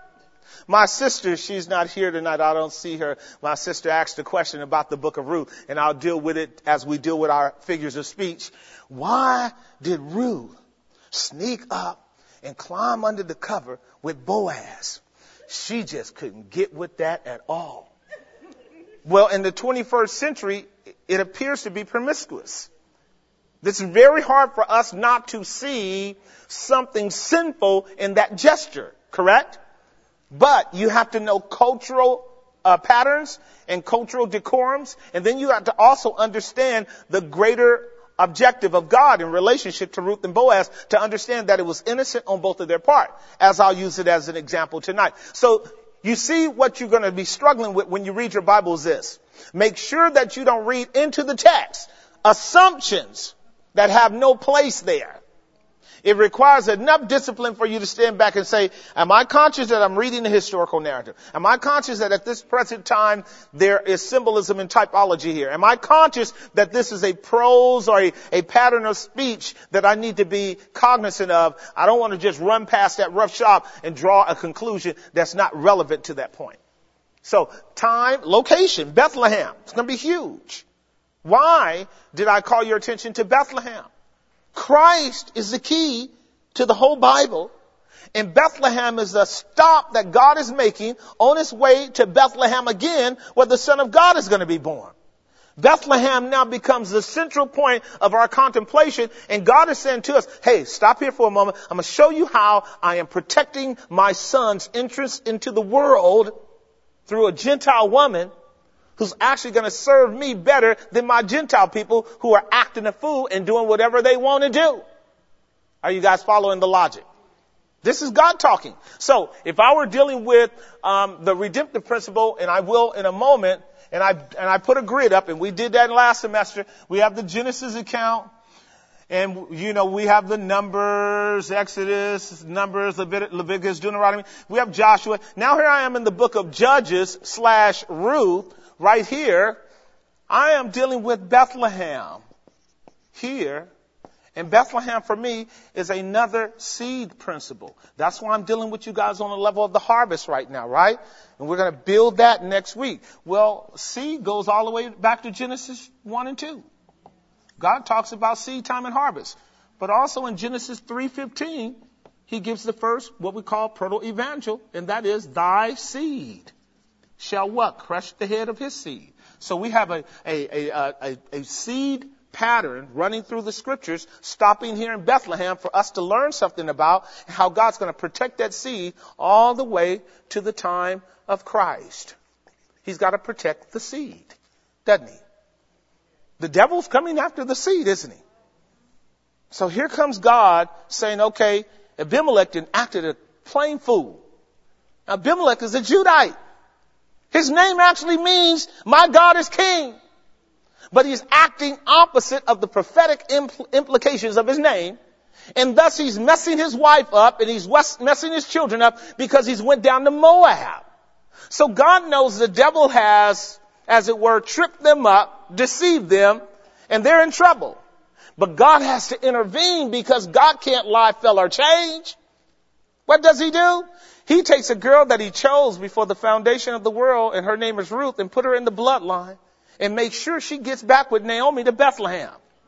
My sister, she's not here tonight. I don't see her. My sister asked a question about the book of Ruth, and I'll deal with it as we deal with our figures of speech. Why did Ruth sneak up and climb under the cover with Boaz? She just couldn't get with that at all. Well, in the twenty-first century, it appears to be promiscuous. It's very hard for us not to see something sinful in that gesture, correct? But you have to know cultural uh, patterns and cultural decorums. And then you have to also understand the greater objective of God in relationship to Ruth and Boaz, to understand that it was innocent on both of their part, as I'll use it as an example tonight. So you see what you're going to be struggling with when you read your Bible is this. Make sure that you don't read into the text assumptions that have no place there. It requires enough discipline for you to stand back and say, am I conscious that I'm reading the historical narrative? Am I conscious that at this present time there is symbolism and typology here? Am I conscious that this is a prose or a, a pattern of speech that I need to be cognizant of? I don't want to just run past that rough shop and draw a conclusion that's not relevant to that point. So time, location, Bethlehem. It's going to be huge. Why did I call your attention to Bethlehem? Christ is the key to the whole Bible. And Bethlehem is the stop that God is making on his way to Bethlehem again, where the Son of God is going to be born. Bethlehem now becomes the central point of our contemplation. And God is saying to us, hey, stop here for a moment. I'm going to show you how I am protecting my son's entrance into the world through a Gentile woman who's actually going to serve me better than my Gentile people who are acting a fool and doing whatever they want to do. Are you guys following the logic? This is God talking. So if I were dealing with um, the redemptive principle, and I will in a moment, and I and I put a grid up, and we did that last semester. We have the Genesis account, and you know we have the Numbers, Exodus, Numbers, Levit- Leviticus, Deuteronomy. We have Joshua. Now here I am in the book of Judges slash Ruth. Right here, I am dealing with Bethlehem here. And Bethlehem for me is another seed principle. That's why I'm dealing with you guys on the level of the harvest right now, right? And we're going to build that next week. Well, seed goes all the way back to Genesis one and two. God talks about seed time and harvest. But also in Genesis three fifteen, he gives the first, what we call proto-evangel, and that is thy seed shall what? Crush the head of his seed. So we have a, a, a, a, a seed pattern running through the scriptures, stopping here in Bethlehem for us to learn something about how God's going to protect that seed all the way to the time of Christ. He's got to protect the seed, doesn't he? The devil's coming after the seed, isn't he? So here comes God saying, okay, Abimelech acted a plain fool. Now, Abimelech is a Judite. His name actually means, my God is king. But he's acting opposite of the prophetic impl- implications of his name. And thus he's messing his wife up and he's west- messing his children up because he's went down to Moab. So God knows the devil has, as it were, tripped them up, deceived them, and they're in trouble. But God has to intervene because God can't lie, fail, or change. What does he do? He takes a girl that he chose before the foundation of the world, and her name is Ruth, and put her in the bloodline and make sure she gets back with Naomi to Bethlehem.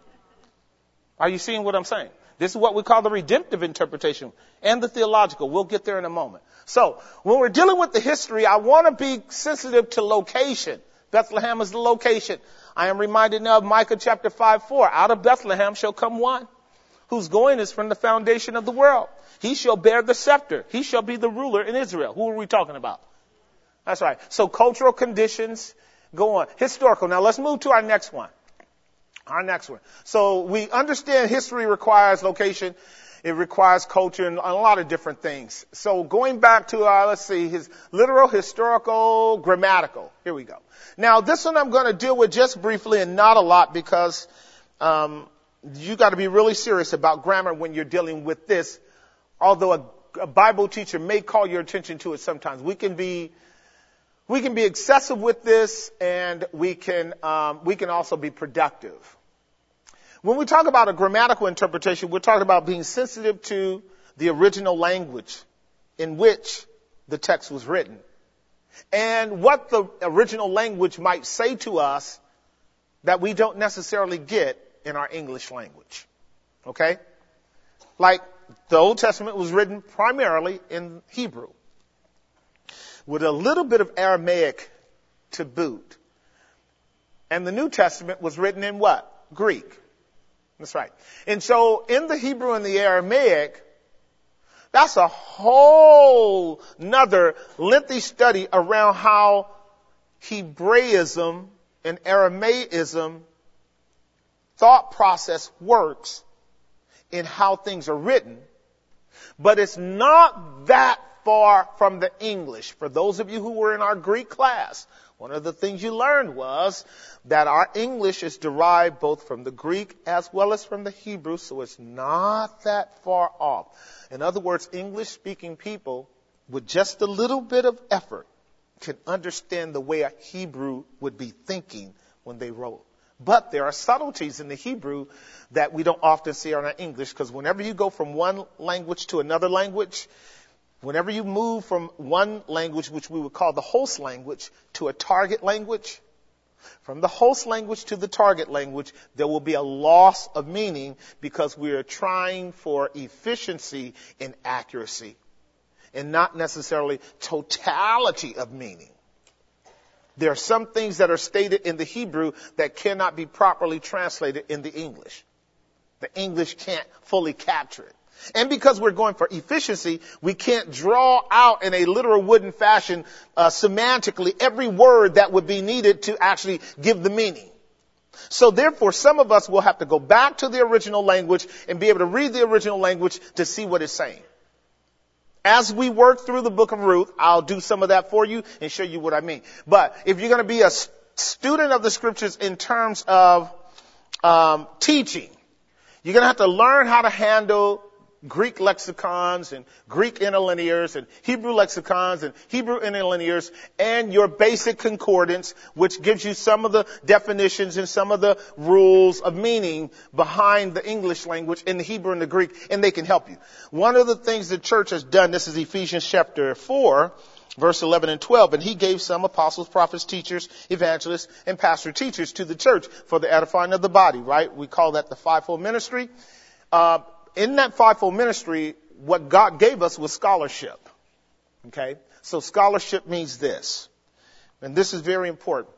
Are you seeing what I'm saying? This is what we call the redemptive interpretation and the theological. We'll get there in a moment. So when we're dealing with the history, I want to be sensitive to location. Bethlehem is the location. I am reminded now of Micah chapter five four. Out of Bethlehem shall come one whose going is from the foundation of the world. He shall bear the scepter. He shall be the ruler in Israel. Who are we talking about? That's right. So cultural conditions go on. Historical. Now let's move to our next one. Our next one. So we understand history requires location. It requires culture and a lot of different things. So going back to, uh, let's see, his literal, historical, grammatical. Here we go. Now this one I'm going to deal with just briefly and not a lot because um, you got to be really serious about grammar when you're dealing with this. Although a, a Bible teacher may call your attention to it sometimes, we can be we can be excessive with this, and we can um, we can also be productive. When we talk about a grammatical interpretation, we're talking about being sensitive to the original language in which the text was written, and what the original language might say to us that we don't necessarily get in our English language. Okay, like. The Old Testament was written primarily in Hebrew, with a little bit of Aramaic to boot. And the New Testament was written in what? Greek. That's right. And so in the Hebrew and the Aramaic, that's a whole nother lengthy study around how Hebraism and Aramaism thought process works in how things are written, but it's not that far from the English. For those of you who were in our Greek class, One of the things you learned was that our English is derived both from the Greek as well as from the Hebrew, so it's not that far off. In other words, English-speaking people, with just a little bit of effort, can understand the way a Hebrew would be thinking when they wrote. But there are subtleties in the Hebrew that we don't often see in our English, because whenever you go from one language to another language, whenever you move from one language, which we would call the host language, to a target language, from the host language to the target language, there will be a loss of meaning because we are trying for efficiency and accuracy and not necessarily totality of meaning. There are some things that are stated in the Hebrew that cannot be properly translated in the English. The English can't fully capture it. And because we're going for efficiency, we can't draw out in a literal wooden fashion uh, semantically every word that would be needed to actually give the meaning. So therefore, some of us will have to go back to the original language and be able to read the original language to see what it's saying. As we work through the book of Ruth, I'll do some of that for you and show you what I mean. But if you're going to be a student of the scriptures in terms of um, teaching, you're going to have to learn how to handle Greek lexicons and Greek interlinears and Hebrew lexicons and Hebrew interlinears and your basic concordance, which gives you some of the definitions and some of the rules of meaning behind the English language in the Hebrew and the Greek, and they can help you. One of the things the church has done, this is Ephesians chapter four, verse eleven and twelve, and he gave some apostles, prophets, teachers, evangelists, and pastor teachers to the church for the edifying of the body, right? We call that the fivefold ministry. Uh, In that fivefold ministry, what God gave us was scholarship. Okay? So scholarship means this. And this is very important.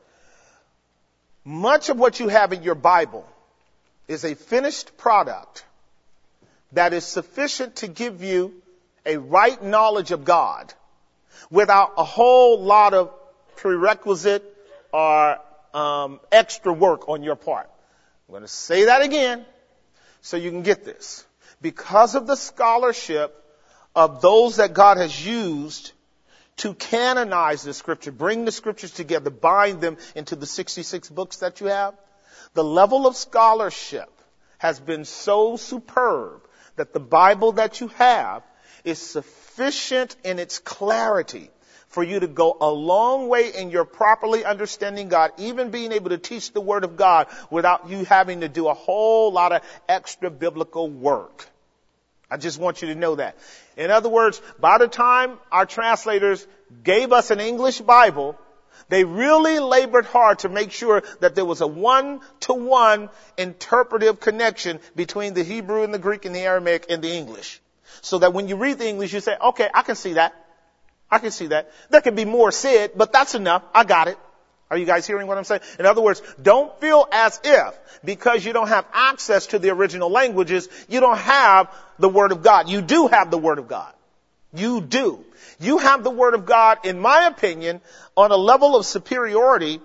Much of what you have in your Bible is a finished product that is sufficient to give you a right knowledge of God without a whole lot of prerequisite or um, extra work on your part. I'm going to say that again so you can get this. Because of the scholarship of those that God has used to canonize the scripture, bring the scriptures together, bind them into the sixty-six books that you have, the level of scholarship has been so superb that the Bible that you have is sufficient in its clarity for you to go a long way in your properly understanding God, even being able to teach the Word of God without you having to do a whole lot of extra biblical work. I just want you to know that. In other words, by the time our translators gave us an English Bible, they really labored hard to make sure that there was a one-to-one interpretive connection between the Hebrew and the Greek and the Aramaic and the English. So that when you read the English, you say, okay, I can see that. I can see that. There could be more said, but that's enough. I got it. Are you guys hearing what I'm saying? In other words, don't feel as if because you don't have access to the original languages, you don't have the Word of God. You do have the Word of God. You do. You have the Word of God, in my opinion, on a level of superiority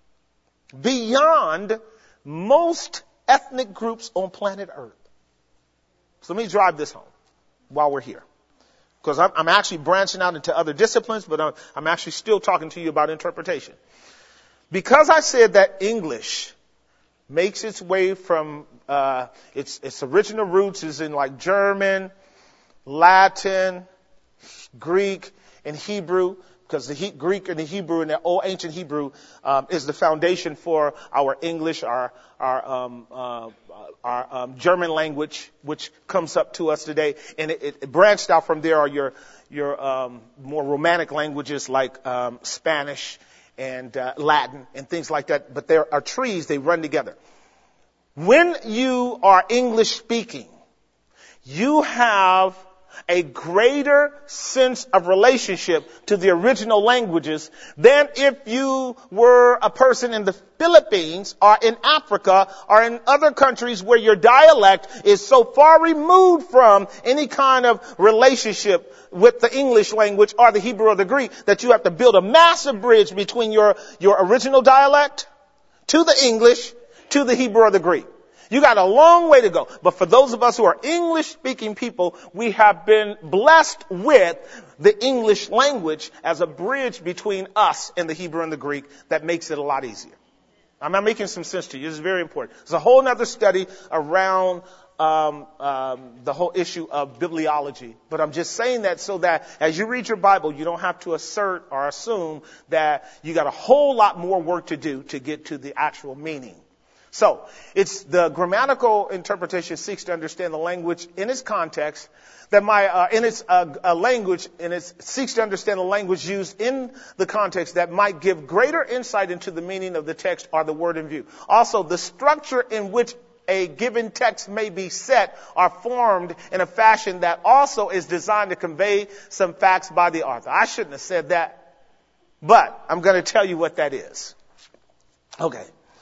beyond most ethnic groups on planet Earth. So let me drive this home while we're here. Because I'm, I'm actually branching out into other disciplines, but I'm, I'm actually still talking to you about interpretation. Because I said that English makes its way from, uh, its, its original roots is in like German, Latin, Greek, and Hebrew, because the he- Greek and the Hebrew and the old ancient Hebrew um, is the foundation for our English, our our, um, uh, our um, German language, which comes up to us today, and it, it branched out from there are your your um, more romantic languages like um, Spanish and uh, Latin and things like that. But there are trees; they run together. When you are English speaking, you have a greater sense of relationship to the original languages than if you were a person in the Philippines or in Africa or in other countries where your dialect is so far removed from any kind of relationship with the English language or the Hebrew or the Greek that you have to build a massive bridge between your, your original dialect to the English, to the Hebrew or the Greek. You got a long way to go. But for those of us who are English-speaking people, we have been blessed with the English language as a bridge between us and the Hebrew and the Greek that makes it a lot easier. I'm not making some sense to you. This is very important. There's a whole other study around um, um, the whole issue of bibliology. But I'm just saying that so that as you read your Bible, you don't have to assert or assume that you got a whole lot more work to do to get to the actual meaning. So, it's the grammatical interpretation seeks to understand the language in its context, that my, uh, in its, uh, uh, language, and it seeks to understand the language used in the context that might give greater insight into the meaning of the text or the word in view. Also, the structure in which a given text may be set are formed in a fashion that also is designed to convey some facts by the author. I shouldn't have said that, but I'm going to tell you what that is. Okay.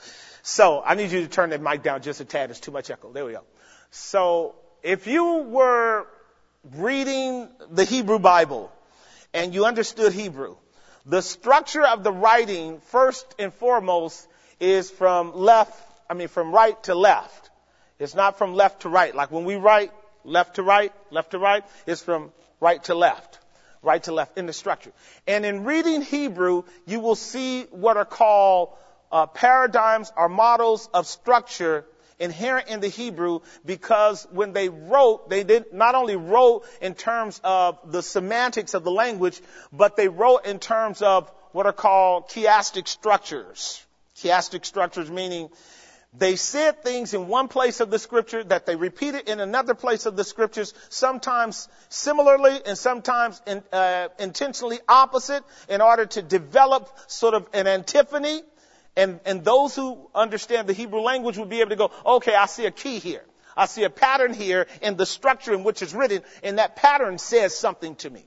So I need you to turn that mic down just a tad. There's too much echo. There we go. So if you were reading the Hebrew Bible and you understood Hebrew, the structure of the writing first and foremost is from left, I mean from right to left. It's not from left to right. Like when we write left to right, left to right, it's from right to left. Right to left in the structure. And in reading Hebrew, you will see what are called Uh, paradigms or models of structure inherent in the Hebrew, because when they wrote, they did not only wrote in terms of the semantics of the language, but they wrote in terms of what are called chiastic structures. Chiastic structures meaning they said things in one place of the scripture that they repeated in another place of the scriptures, sometimes similarly and sometimes in, uh, intentionally opposite, in order to develop sort of an antiphony. And, and those who understand the Hebrew language will be able to go, okay, I see a key here. I see a pattern here in the structure in which it's written, and that pattern says something to me.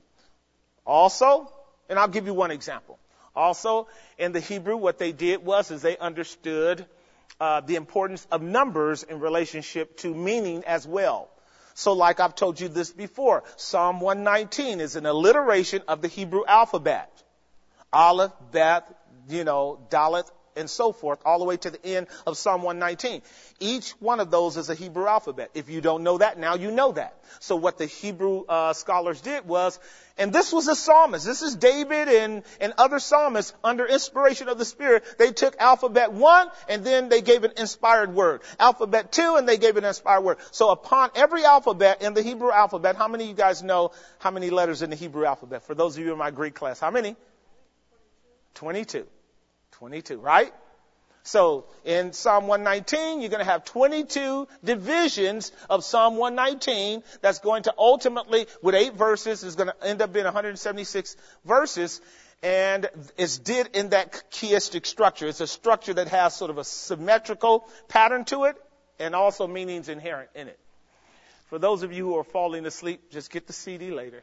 Also, and I'll give you one example. Also, in the Hebrew, what they did was is they understood uh, the importance of numbers in relationship to meaning as well. So like I've told you this before, Psalm one nineteen is an alliteration of the Hebrew alphabet. Aleph, Bet, you know, Dalet, and so forth, all the way to the end of Psalm one nineteen. Each one of those is a Hebrew alphabet. If you don't know that, now you know that. So what the Hebrew uh, scholars did was, and this was a psalmist, this is David and, and other psalmists under inspiration of the Spirit, they took alphabet one and then they gave an inspired word. Alphabet two and they gave an inspired word. So upon every alphabet in the Hebrew alphabet, how many of you guys know how many letters in the Hebrew alphabet? For those of you in my Greek class, how many? twenty-two. twenty-two, right? So in Psalm one nineteen, you're going to have twenty-two divisions of Psalm one nineteen. That's going to ultimately, with eight verses, is going to end up being one hundred seventy-six verses. And it's did in that chiastic structure. It's a structure that has sort of a symmetrical pattern to it and also meanings inherent in it. For those of you who are falling asleep, just get the C D later.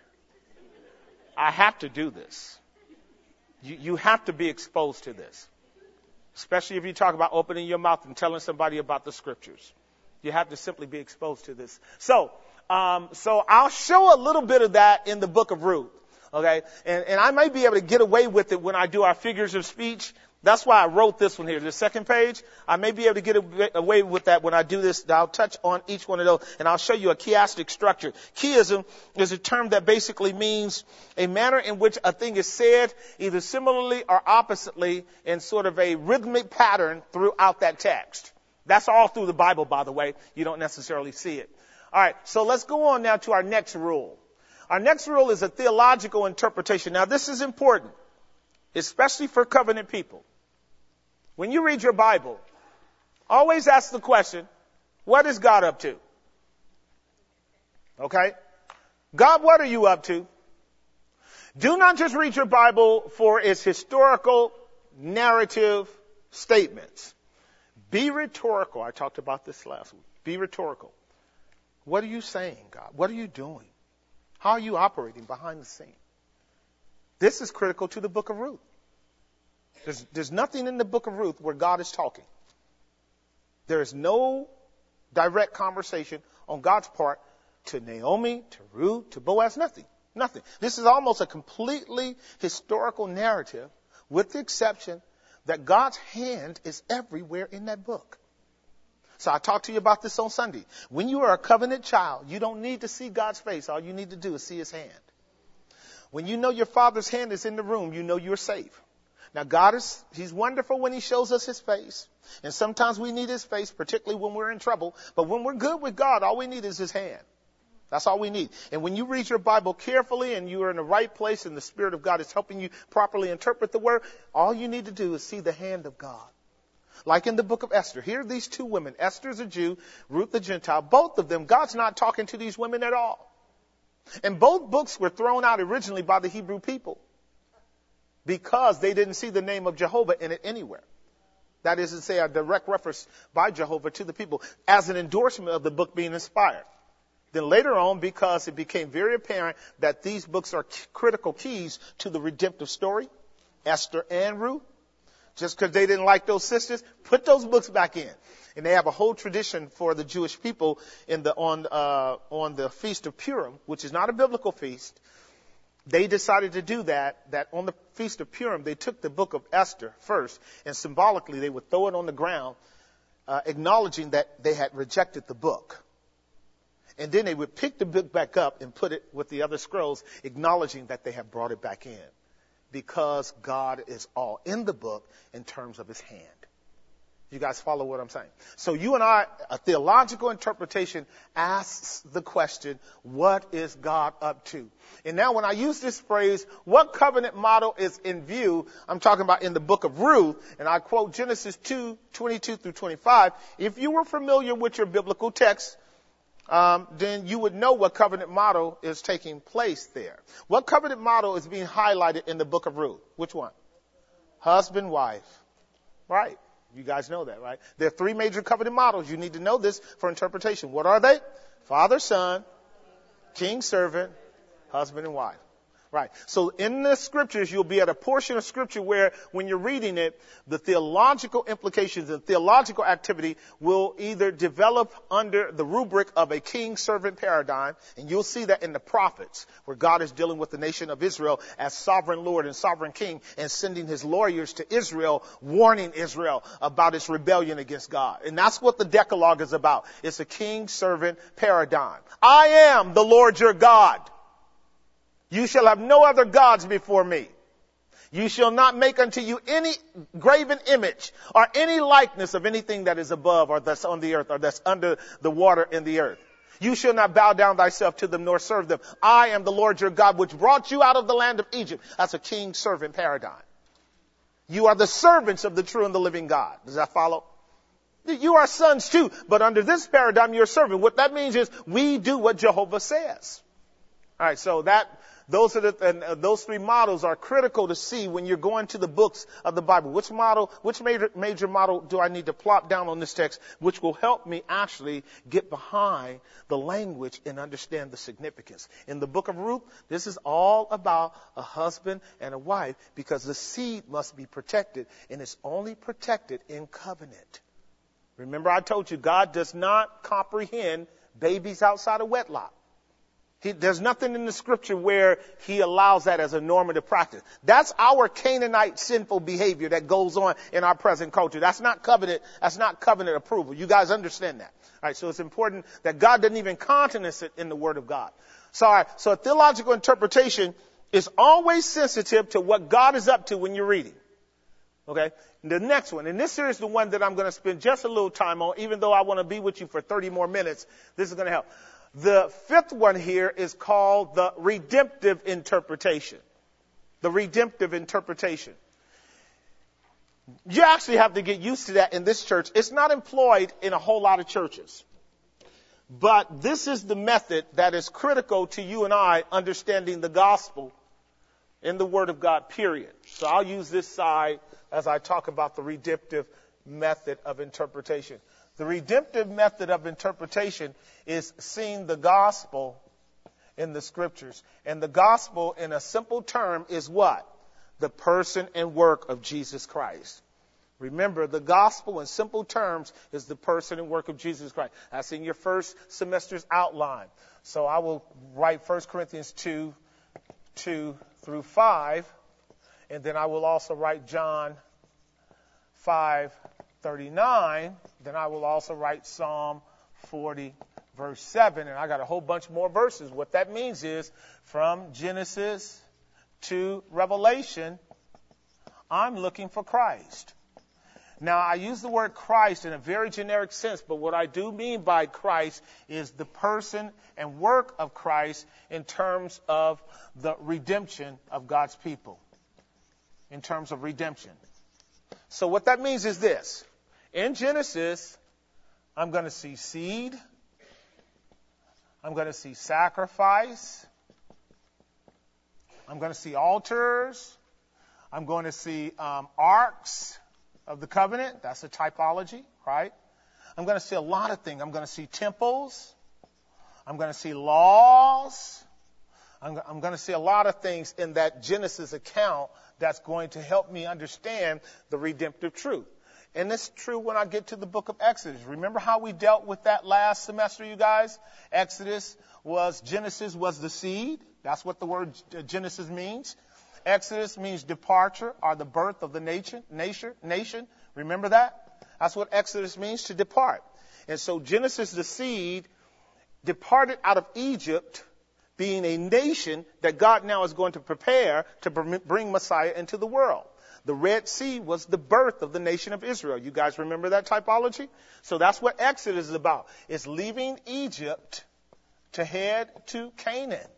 I have to do this. You, you have to be exposed to this, especially if you talk about opening your mouth and telling somebody about the scriptures. You have to simply be exposed to this. So, um, so I'll show a little bit of that in the book of Ruth. Okay. And, and I may be able to get away with it when I do our figures of speech. That's why I wrote this one here, the second page. I may be able to get away with that when I do this. I'll touch on each one of those, and I'll show you a chiastic structure. Chiasm is a term that basically means a manner in which a thing is said, either similarly or oppositely, in sort of a rhythmic pattern throughout that text. That's all through the Bible, by the way. You don't necessarily see it. All right, so let's go on now to our next rule. Our next rule is a theological interpretation. Now, this is important, especially for covenant people. When you read your Bible, always ask the question, what is God up to? Okay? God, what are you up to? Do not just read your Bible for its historical narrative statements. Be rhetorical. I talked about this last week. Be rhetorical. What are you saying, God? What are you doing? How are you operating behind the scene? This is critical to the book of Ruth. There's, there's nothing in the book of Ruth where God is talking. There is no direct conversation on God's part to Naomi, to Ruth, to Boaz, nothing. Nothing. This is almost a completely historical narrative, with the exception that God's hand is everywhere in that book. So I talked to you about this on Sunday. When you are a covenant child, you don't need to see God's face. All you need to do is see his hand. When you know your father's hand is in the room, you know you're safe. Now, God is, he's wonderful when he shows us his face. And sometimes we need his face, particularly when we're in trouble. But when we're good with God, all we need is his hand. That's all we need. And when you read your Bible carefully and you are in the right place and the Spirit of God is helping you properly interpret the word, all you need to do is see the hand of God. Like in the book of Esther. Here are these two women. Esther's a Jew, Ruth the Gentile. Both of them, God's not talking to these women at all. And both books were thrown out originally by the Hebrew people because they didn't see the name of Jehovah in it anywhere. That is to say, a direct reference by Jehovah to the people as an endorsement of the book being inspired. Then later on, because it became very apparent that these books are critical keys to the redemptive story, Esther and Ruth, just because they didn't like those sisters, put those books back in. And they have a whole tradition for the Jewish people in the on uh, on the Feast of Purim, which is not a biblical feast. They decided to do that, that on the Feast of Purim, they took the book of Esther first, and symbolically they would throw it on the ground, uh, acknowledging that they had rejected the book. And then they would pick the book back up and put it with the other scrolls, acknowledging that they have brought it back in. Because God is all in the book in terms of his hand. You guys follow what I'm saying? So you and I, a theological interpretation asks the question, what is God up to? And now when I use this phrase, what covenant model is in view, I'm talking about in the book of Ruth, and I quote Genesis two, twenty-two through twenty-five. If you were familiar with your biblical text, um, then you would know what covenant model is taking place there. What covenant model is being highlighted in the book of Ruth? Which one? Husband, wife. Right. You guys know that, right? There are three major covenant models. You need to know this for interpretation. What are they? Father, son, king, servant, husband, and wife. Right. So in the scriptures, you'll be at a portion of scripture where when you're reading it, the theological implications and theological activity will either develop under the rubric of a king-servant paradigm, and you'll see that in the prophets, where God is dealing with the nation of Israel as sovereign Lord and sovereign king and sending his lawyers to Israel, warning Israel about its rebellion against God. And that's what the Decalogue is about. It's a king-servant paradigm. I am the Lord your God. You shall have no other gods before me. You shall not make unto you any graven image or any likeness of anything that is above or that's on the earth or that's under the water in the earth. You shall not bow down thyself to them nor serve them. I am the Lord your God, which brought you out of the land of Egypt. That's a king-servant paradigm. You are the servants of the true and the living God. Does that follow? You are sons too, but under this paradigm, you're a servant. What that means is we do what Jehovah says. All right, so that those are the and uh, those three models are critical to see when you're going to the books of the Bible. Which model, which major major model do I need to plop down on this text, which will help me actually get behind the language and understand the significance? In the book of Ruth, this is all about a husband and a wife because the seed must be protected, and it's only protected in covenant. Remember, I told you God does not comprehend babies outside of wedlock. He, there's nothing in the scripture where he allows that as a normative practice. That's our Canaanite sinful behavior that goes on in our present culture. That's not covenant. That's not covenant approval. You guys understand that. All right. So it's important that God doesn't even countenance it in the word of God. So, all right, so a theological interpretation is always sensitive to what God is up to when you're reading. Okay. The next one, and this here is the one that I'm going to spend just a little time on, even though I want to be with you for thirty more minutes. This is going to help. The fifth one here is called the redemptive interpretation. The redemptive interpretation. You actually have to get used to that in this church. It's not employed in a whole lot of churches. But this is the method that is critical to you and I understanding the gospel in the Word of God, period. So I'll use this side as I talk about the redemptive method of interpretation. The redemptive method of interpretation is seeing the gospel in the scriptures. And the gospel, in a simple term, is what? The person and work of Jesus Christ. Remember, the gospel in simple terms is the person and work of Jesus Christ. That's in your first semester's outline. So I will write First Corinthians two, two through five. And then I will also write John five, thirty-nine, then I will also write Psalm forty, verse seven. And I got a whole bunch more verses. What that means is from Genesis to Revelation, I'm looking for Christ. Now, I use the word Christ in a very generic sense, but what I do mean by Christ is the person and work of Christ in terms of the redemption of God's people. In terms of redemption. So what that means is this. In Genesis, I'm going to see seed. I'm going to see sacrifice. I'm going to see altars. I'm going to see um, arks of the covenant. That's a typology, right? I'm going to see a lot of things. I'm going to see temples. I'm going to see laws. I'm, I'm going to see a lot of things in that Genesis account that's going to help me understand the redemptive truth. And it's true when I get to the book of Exodus. Remember how we dealt with that last semester, you guys? Exodus was, Genesis was the seed. That's what the word Genesis means. Exodus means departure or the birth of the nation, nation, nation. Remember that? That's what Exodus means, to depart. And so Genesis, the seed, departed out of Egypt, being a nation that God now is going to prepare to bring Messiah into the world. The Red Sea was the birth of the nation of Israel. You guys remember that typology? So that's what Exodus is about. It's leaving Egypt to head to Canaan.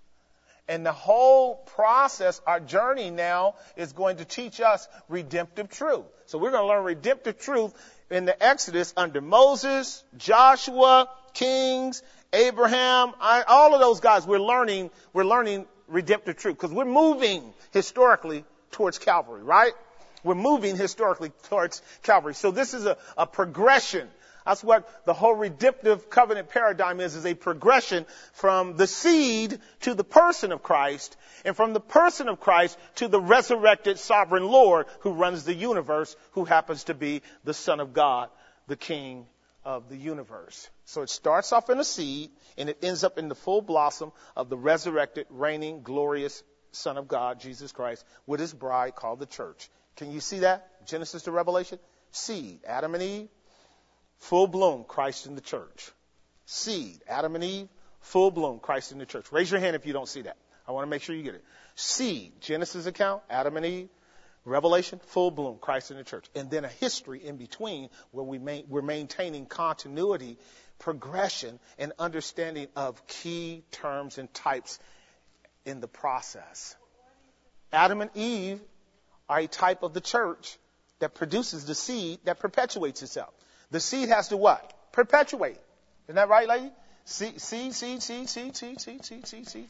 And the whole process, our journey now, is going to teach us redemptive truth. So we're going to learn redemptive truth in the Exodus under Moses, Joshua, Kings, Abraham, I, all of those guys. We're learning, we're learning redemptive truth because we're moving historically towards Calvary, right? We're moving historically towards Calvary. So this is a, a progression. That's what the whole redemptive covenant paradigm is, is a progression from the seed to the person of Christ, and from the person of Christ to the resurrected sovereign Lord who runs the universe, who happens to be the Son of God, the King of the universe. So it starts off in a seed, and it ends up in the full blossom of the resurrected, reigning, glorious Son of God, Jesus Christ, with his bride called the church. Can you see that? Genesis to Revelation. Seed, Adam and Eve. Full bloom, Christ in the church. Seed, Adam and Eve, full bloom, Christ in the church. Raise your hand if you don't see that. I want to make sure you get it. Seed, Genesis account, Adam and Eve. Revelation, full bloom, Christ in the church. And then a history in between where we main, we're maintaining continuity, progression, and understanding of key terms and types in the process. Adam and Eve are a type of the church that produces the seed that perpetuates itself. The seed has to what? Perpetuate. Isn't that right, lady? Seed, seed, seed, seed, seed, seed, seed, seed, seed, seed.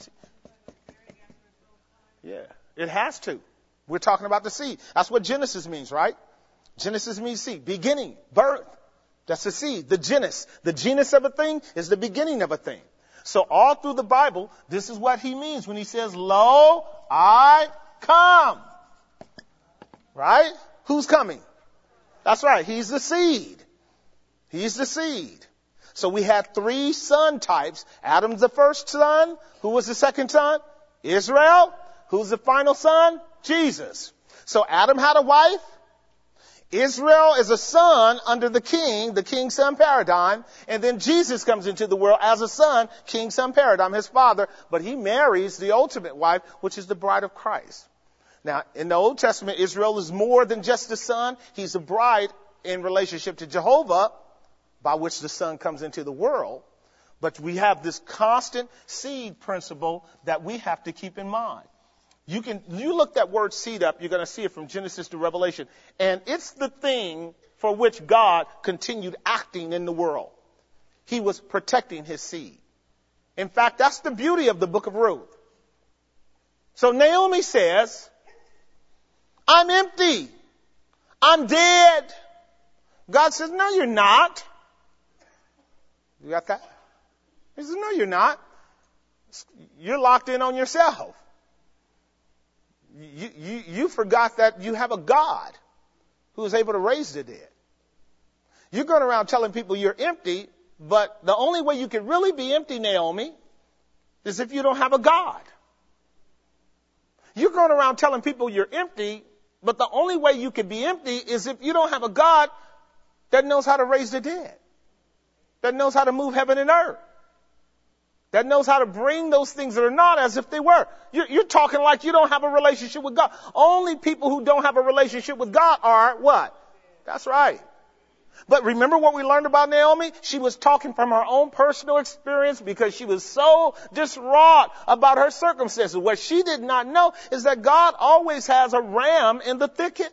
Yeah, it has to. We're talking about the seed. That's what Genesis means, right? Genesis means seed. Beginning, birth. That's the seed. The genus. The genus of a thing is the beginning of a thing. So all through the Bible, this is what he means when he says, "Lo, I come." Right? Who's coming? That's right. He's the seed. He's the seed. So we had three son types. Adam's the first son. Who was the second son? Israel. Who's the final son? Jesus. So Adam had a wife. Israel is a son under the king, the king-son paradigm. And then Jesus comes into the world as a son, king-son paradigm, his father. But he marries the ultimate wife, which is the bride of Christ. Now, in the Old Testament, Israel is more than just a son. He's a bride in relationship to Jehovah, by which the son comes into the world. But we have this constant seed principle that we have to keep in mind. You can, you look that word seed up, you're going to see it from Genesis to Revelation. And it's the thing for which God continued acting in the world. He was protecting his seed. In fact, that's the beauty of the book of Ruth. So Naomi says, "I'm empty. I'm dead." God says, "No, you're not." You got that? He says, "No, you're not. You're locked in on yourself. You, you, you forgot that you have a God who is able to raise the dead. You're going around telling people you're empty, but the only way you can really be empty, Naomi, is if you don't have a God. You're going around telling people you're empty, but the only way you can be empty is if you don't have a God that knows how to raise the dead, that knows how to move heaven and earth, that knows how to bring those things that are not as if they were. You're, you're talking like you don't have a relationship with God. Only people who don't have a relationship with God are what? That's right. But remember what we learned about Naomi? She was talking from her own personal experience because she was so distraught about her circumstances. What she did not know is that God always has a ram in the thicket.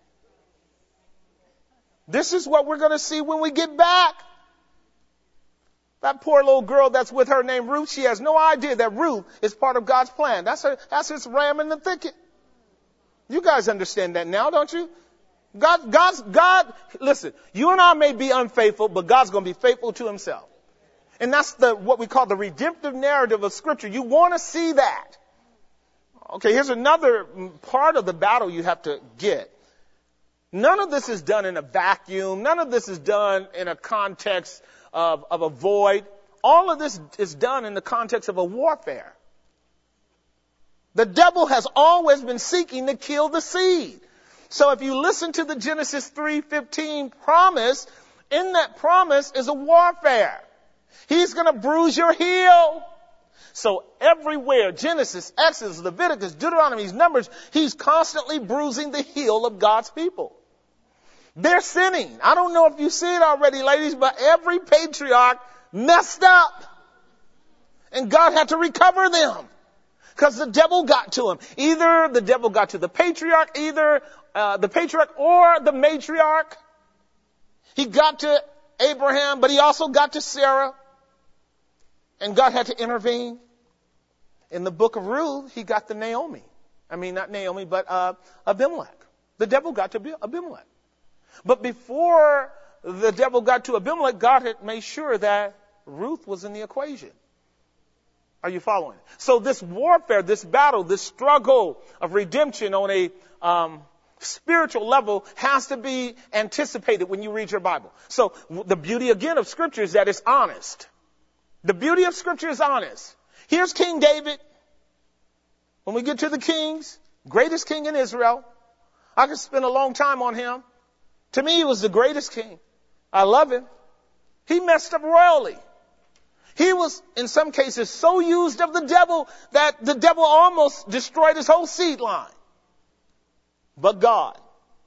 This is what we're going to see when we get back. That poor little girl that's with her named Ruth, she has no idea that Ruth is part of God's plan. That's her, that's his ram in the thicket. You guys understand that now, don't you? God, God's, God, listen, you and I may be unfaithful, but God's going to be faithful to himself. And that's the, what we call the redemptive narrative of Scripture. You want to see that. Okay, here's another part of the battle you have to get. None of this is done in a vacuum. None of this is done in a context of, of a void. All of this is done in the context of a warfare. The devil has always been seeking to kill the seed. So if you listen to the Genesis three fifteen promise, in that promise is a warfare. He's going to bruise your heel. So everywhere, Genesis, Exodus, Leviticus, Deuteronomy, Numbers, he's constantly bruising the heel of God's people. They're sinning. I don't know if you see it already, ladies, but every patriarch messed up. And God had to recover them. Because the devil got to him. Either the devil got to the patriarch, either uh, the patriarch or the matriarch. He got to Abraham, but he also got to Sarah. And God had to intervene. In the book of Ruth, he got to Naomi. I mean, not Naomi, but uh, Abimelech. The devil got to Abimelech. But before the devil got to Abimelech, God had made sure that Ruth was in the equation. Are you following? So this warfare, this battle, this struggle of redemption on a um, spiritual level has to be anticipated when you read your Bible. So the beauty again of Scripture is that it's honest. The beauty of Scripture is honest. Here's King David. When we get to the kings, greatest king in Israel. I could spend a long time on him. To me, he was the greatest king. I love him. He messed up royally. He was, in some cases, so used of the devil that the devil almost destroyed his whole seed line. But God.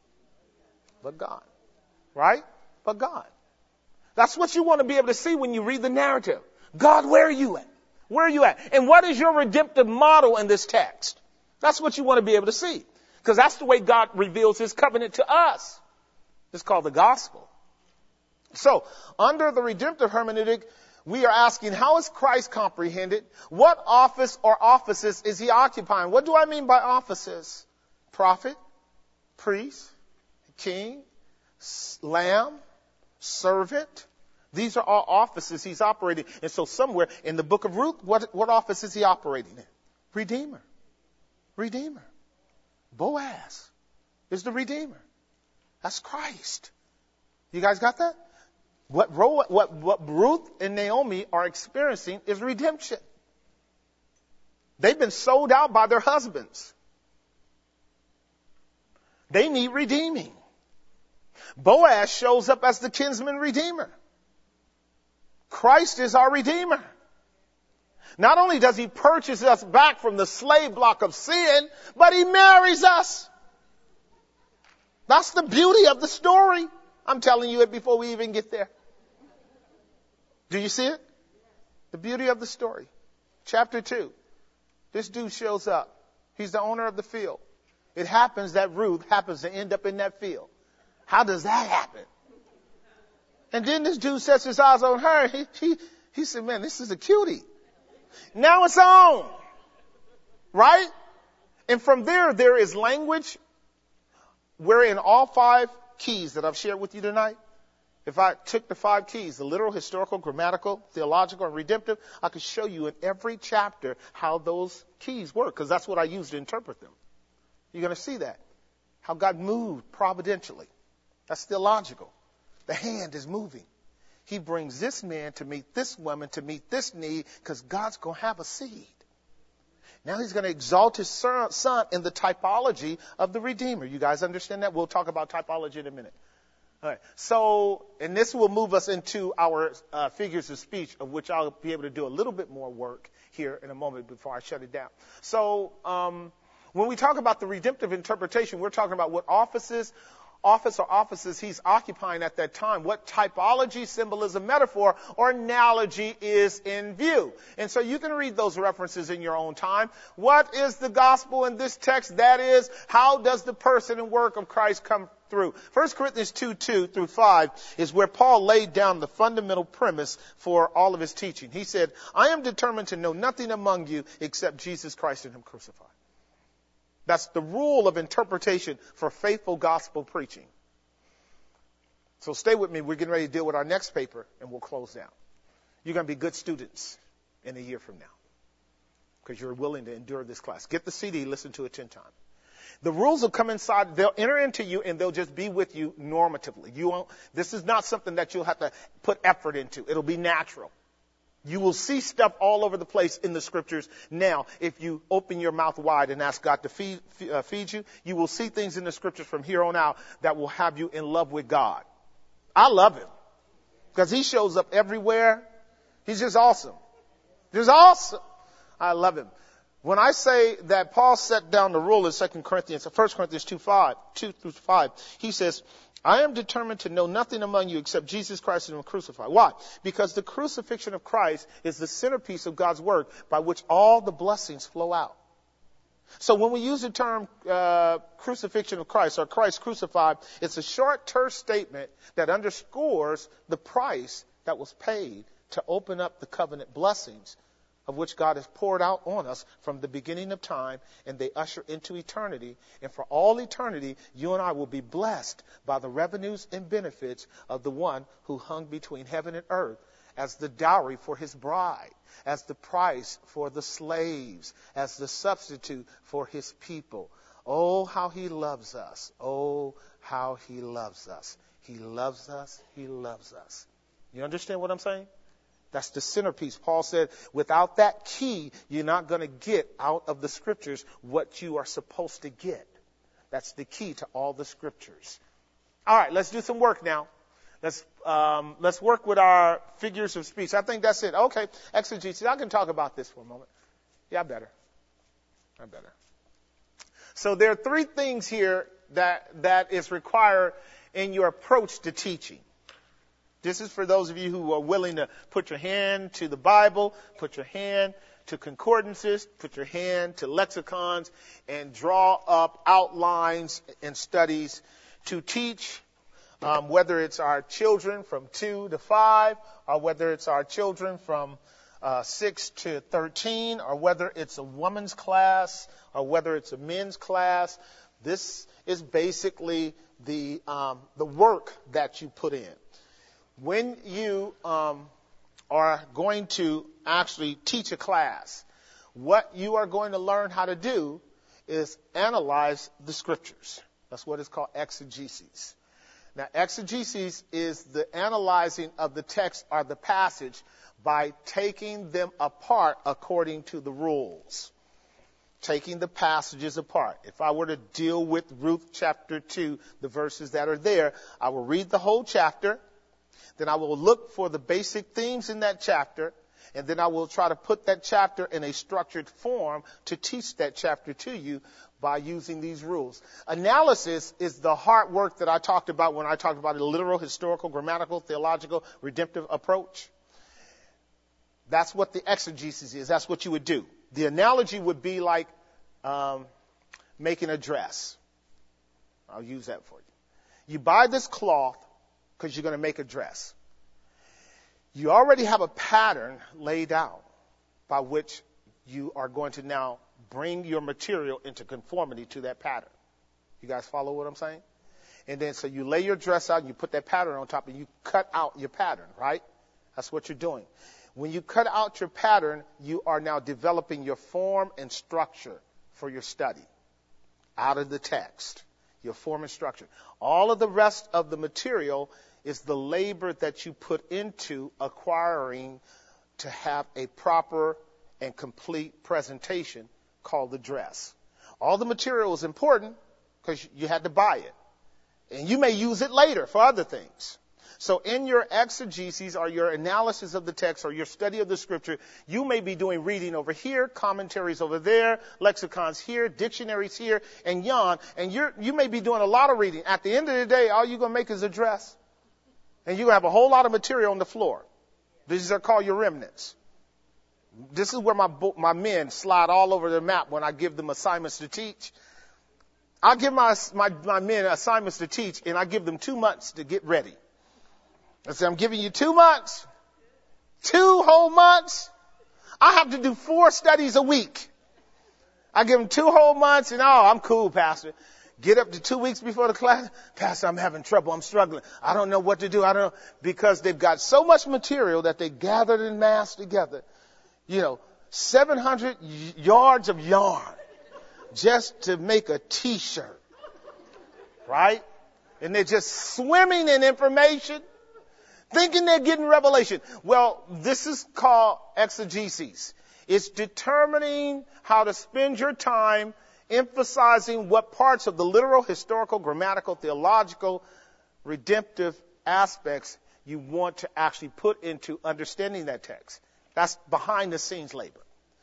But God. Right? But God. That's what you want to be able to see when you read the narrative. God, where are you at? Where are you at? And what is your redemptive model in this text? That's what you want to be able to see. Because that's the way God reveals his covenant to us. It's called the gospel. So, under the redemptive hermeneutic, we are asking, how is Christ comprehended? What office or offices is he occupying? What do I mean by offices? Prophet, priest, king, lamb, servant. These are all offices he's operating. And so somewhere in the book of Ruth, what, what office is he operating in? Redeemer. Redeemer. Boaz is the Redeemer. That's Christ. You guys got that? What, what, what Ruth and Naomi are experiencing is redemption. They've been sold out by their husbands. They need redeeming. Boaz shows up as the kinsman redeemer. Christ is our Redeemer. Not only does he purchase us back from the slave block of sin, but he marries us. That's the beauty of the story. I'm telling you it before we even get there. Do you see it? The beauty of the story. Chapter two. This dude shows up. He's the owner of the field. It happens that Ruth happens to end up in that field. How does that happen? And then this dude sets his eyes on her. He, he, he said, man, this is a cutie. Now it's on. Right? And from there, there is language wherein all five keys that I've shared with you tonight, if I took the five keys, the literal, historical, grammatical, theological, and redemptive, I could show you in every chapter how those keys work, because that's what I use to interpret them. You're going to see that. How God moved providentially. That's theological. The hand is moving. He brings this man to meet this woman to meet this need because God's going to have a seed. Now he's going to exalt his son in the typology of the Redeemer. You guys understand that? We'll talk about typology in a minute. All right. So, and this will move us into our uh, figures of speech, of which I'll be able to do a little bit more work here in a moment before I shut it down. So, um, when we talk about the redemptive interpretation, we're talking about what offices, office or offices he's occupying at that time, what typology, symbolism, metaphor, or analogy is in view. And so you can read those references in your own time. What is the gospel in this text? That is, how does the person and work of Christ come through? First Corinthians two, two through five is where Paul laid down the fundamental premise for all of his teaching. He said, I am determined to know nothing among you except Jesus Christ and him crucified. That's the rule of interpretation for faithful gospel preaching. So stay with me. We're getting ready to deal with our next paper, and we'll close down. You're going to be good students in a year from now because you're willing to endure this class. Get the C D, listen to it ten times. The rules will come inside. They'll enter into you, and they'll just be with you normatively. You won't. This is not something that you'll have to put effort into. It'll be natural. You will see stuff all over the place in the scriptures. Now, if you open your mouth wide and ask God to feed, uh, feed you, you will see things in the scriptures from here on out that will have you in love with God. I love him because he shows up everywhere. He's just awesome. Just awesome. I love him. When I say that Paul set down the rule in Second Corinthians, First Corinthians two, five, two through five, he says, I am determined to know nothing among you except Jesus Christ and him crucified. Why? Because the crucifixion of Christ is the centerpiece of God's work by which all the blessings flow out. So when we use the term uh, crucifixion of Christ or Christ crucified, it's a short, terse statement that underscores the price that was paid to open up the covenant blessings of which God has poured out on us from the beginning of time, and they usher into eternity. And for all eternity, you and I will be blessed by the revenues and benefits of the one who hung between heaven and earth as the dowry for his bride, as the price for the slaves, as the substitute for his people. Oh, how he loves us. Oh, how he loves us. He loves us. He loves us. You understand what I'm saying? That's the centerpiece. Paul said, without that key, you're not going to get out of the scriptures what you are supposed to get. That's the key to all the scriptures. All right, let's do some work now. Let's um, let's work with our figures of speech. I think that's it. Okay, exegesis. I can talk about this for a moment. Yeah, I better. I better. So there are three things here that that is required in your approach to teaching. This is for those of you who are willing to put your hand to the Bible, put your hand to concordances, put your hand to lexicons, and draw up outlines and studies to teach, um, whether it's our children from two to five, or whether it's our children from uh, six to thirteen, or whether it's a woman's class, or whether it's a men's class. This is basically the um, the work that you put in. When you um, are going to actually teach a class, what you are going to learn how to do is analyze the scriptures. That's what is called exegesis. Now, exegesis is the analyzing of the text or the passage by taking them apart according to the rules. Taking the passages apart. If I were to deal with Ruth chapter two, the verses that are there, I will read the whole chapter. Then I will look for the basic themes in that chapter, and then I will try to put that chapter in a structured form to teach that chapter to you by using these rules. Analysis is the hard work that I talked about when I talked about a literal, historical, grammatical, theological, redemptive approach. That's what the exegesis is. That's what you would do. The analogy would be like um, making a dress. I'll use that for you. You buy this cloth because you're going to make a dress. You already have a pattern laid out by which you are going to now bring your material into conformity to that pattern. You guys follow what I'm saying? And then so you lay your dress out and you put that pattern on top and you cut out your pattern, right? That's what you're doing. When you cut out your pattern, you are now developing your form and structure for your study out of the text. Your form and structure. All of the rest of the material is the labor that you put into acquiring to have a proper and complete presentation called the dress. All the material is important because you had to buy it. And you may use it later for other things. So in your exegesis or your analysis of the text or your study of the scripture, you may be doing reading over here, commentaries over there, lexicons here, dictionaries here, and yon. And you're, you may be doing a lot of reading. At the end of the day, all you're going to make is address. And you have a whole lot of material on the floor. These are called your remnants. This is where my my men slide all over the map when I give them assignments to teach. I give my, my, my men assignments to teach, and I give them two months to get ready. I say, I'm giving you two months, two whole months. I have to do four studies a week. I give them two whole months, and oh, I'm cool, Pastor. Get up to two weeks before the class. Pastor, I'm having trouble. I'm struggling. I don't know what to do. I don't know. Because they've got so much material that they gathered in mass together. You know, seven hundred yards of yarn just to make a T-shirt. Right? And they're just swimming in information, thinking they're getting revelation. Well, this is called exegesis. It's determining how to spend your time emphasizing what parts of the literal, historical, grammatical, theological, redemptive aspects you want to actually put into understanding that text. That's behind the scenes labor.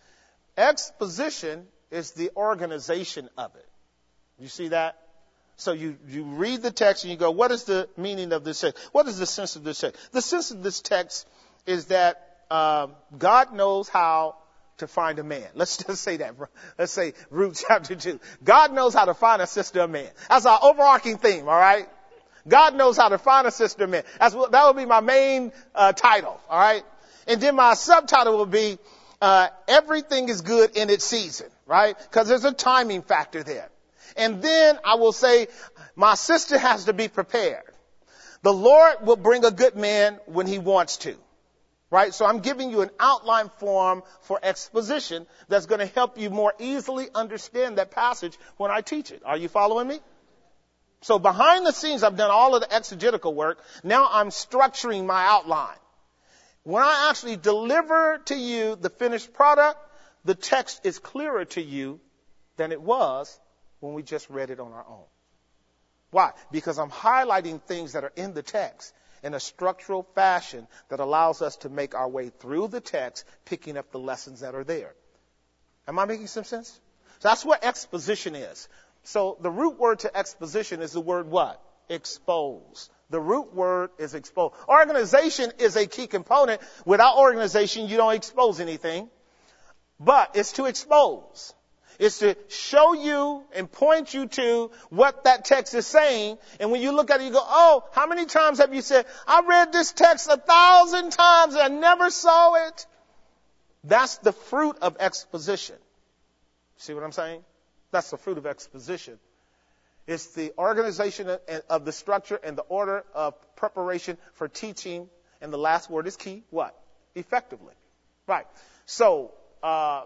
Exposition is the organization of it. You see that? So you, you read the text and you go, what is the meaning of this text? What is the sense of this text? The sense of this text is that uh, God knows how to find a man. Let's just say that. Let's say Ruth chapter two. God knows how to find a sister a man. That's our overarching theme, all right? God knows how to find a sister a man. That's what, that would be my main uh, title, all right? And then my subtitle will be uh, everything is good in its season, right? Because there's a timing factor there. And then I will say my sister has to be prepared. The Lord will bring a good man when he wants to. Right? So I'm giving you an outline form for exposition that's going to help you more easily understand that passage when I teach it. Are you following me? So behind the scenes, I've done all of the exegetical work. Now I'm structuring my outline. When I actually deliver to you the finished product, the text is clearer to you than it was when we just read it on our own. Why? Because I'm highlighting things that are in the text in a structural fashion that allows us to make our way through the text, picking up the lessons that are there. Am I making some sense? So that's what exposition is. So the root word to exposition is the word what? Expose. The root word is expose. Organization is a key component. Without organization, you don't expose anything. But it's to expose. It's to show you and point you to what that text is saying. And when you look at it, you go, oh, how many times have you said, I read this text a thousand times and I never saw it? That's the fruit of exposition. See what I'm saying? That's the fruit of exposition. It's the organization of the structure and the order of preparation for teaching. And the last word is key. What? Effectively. Right. So, uh,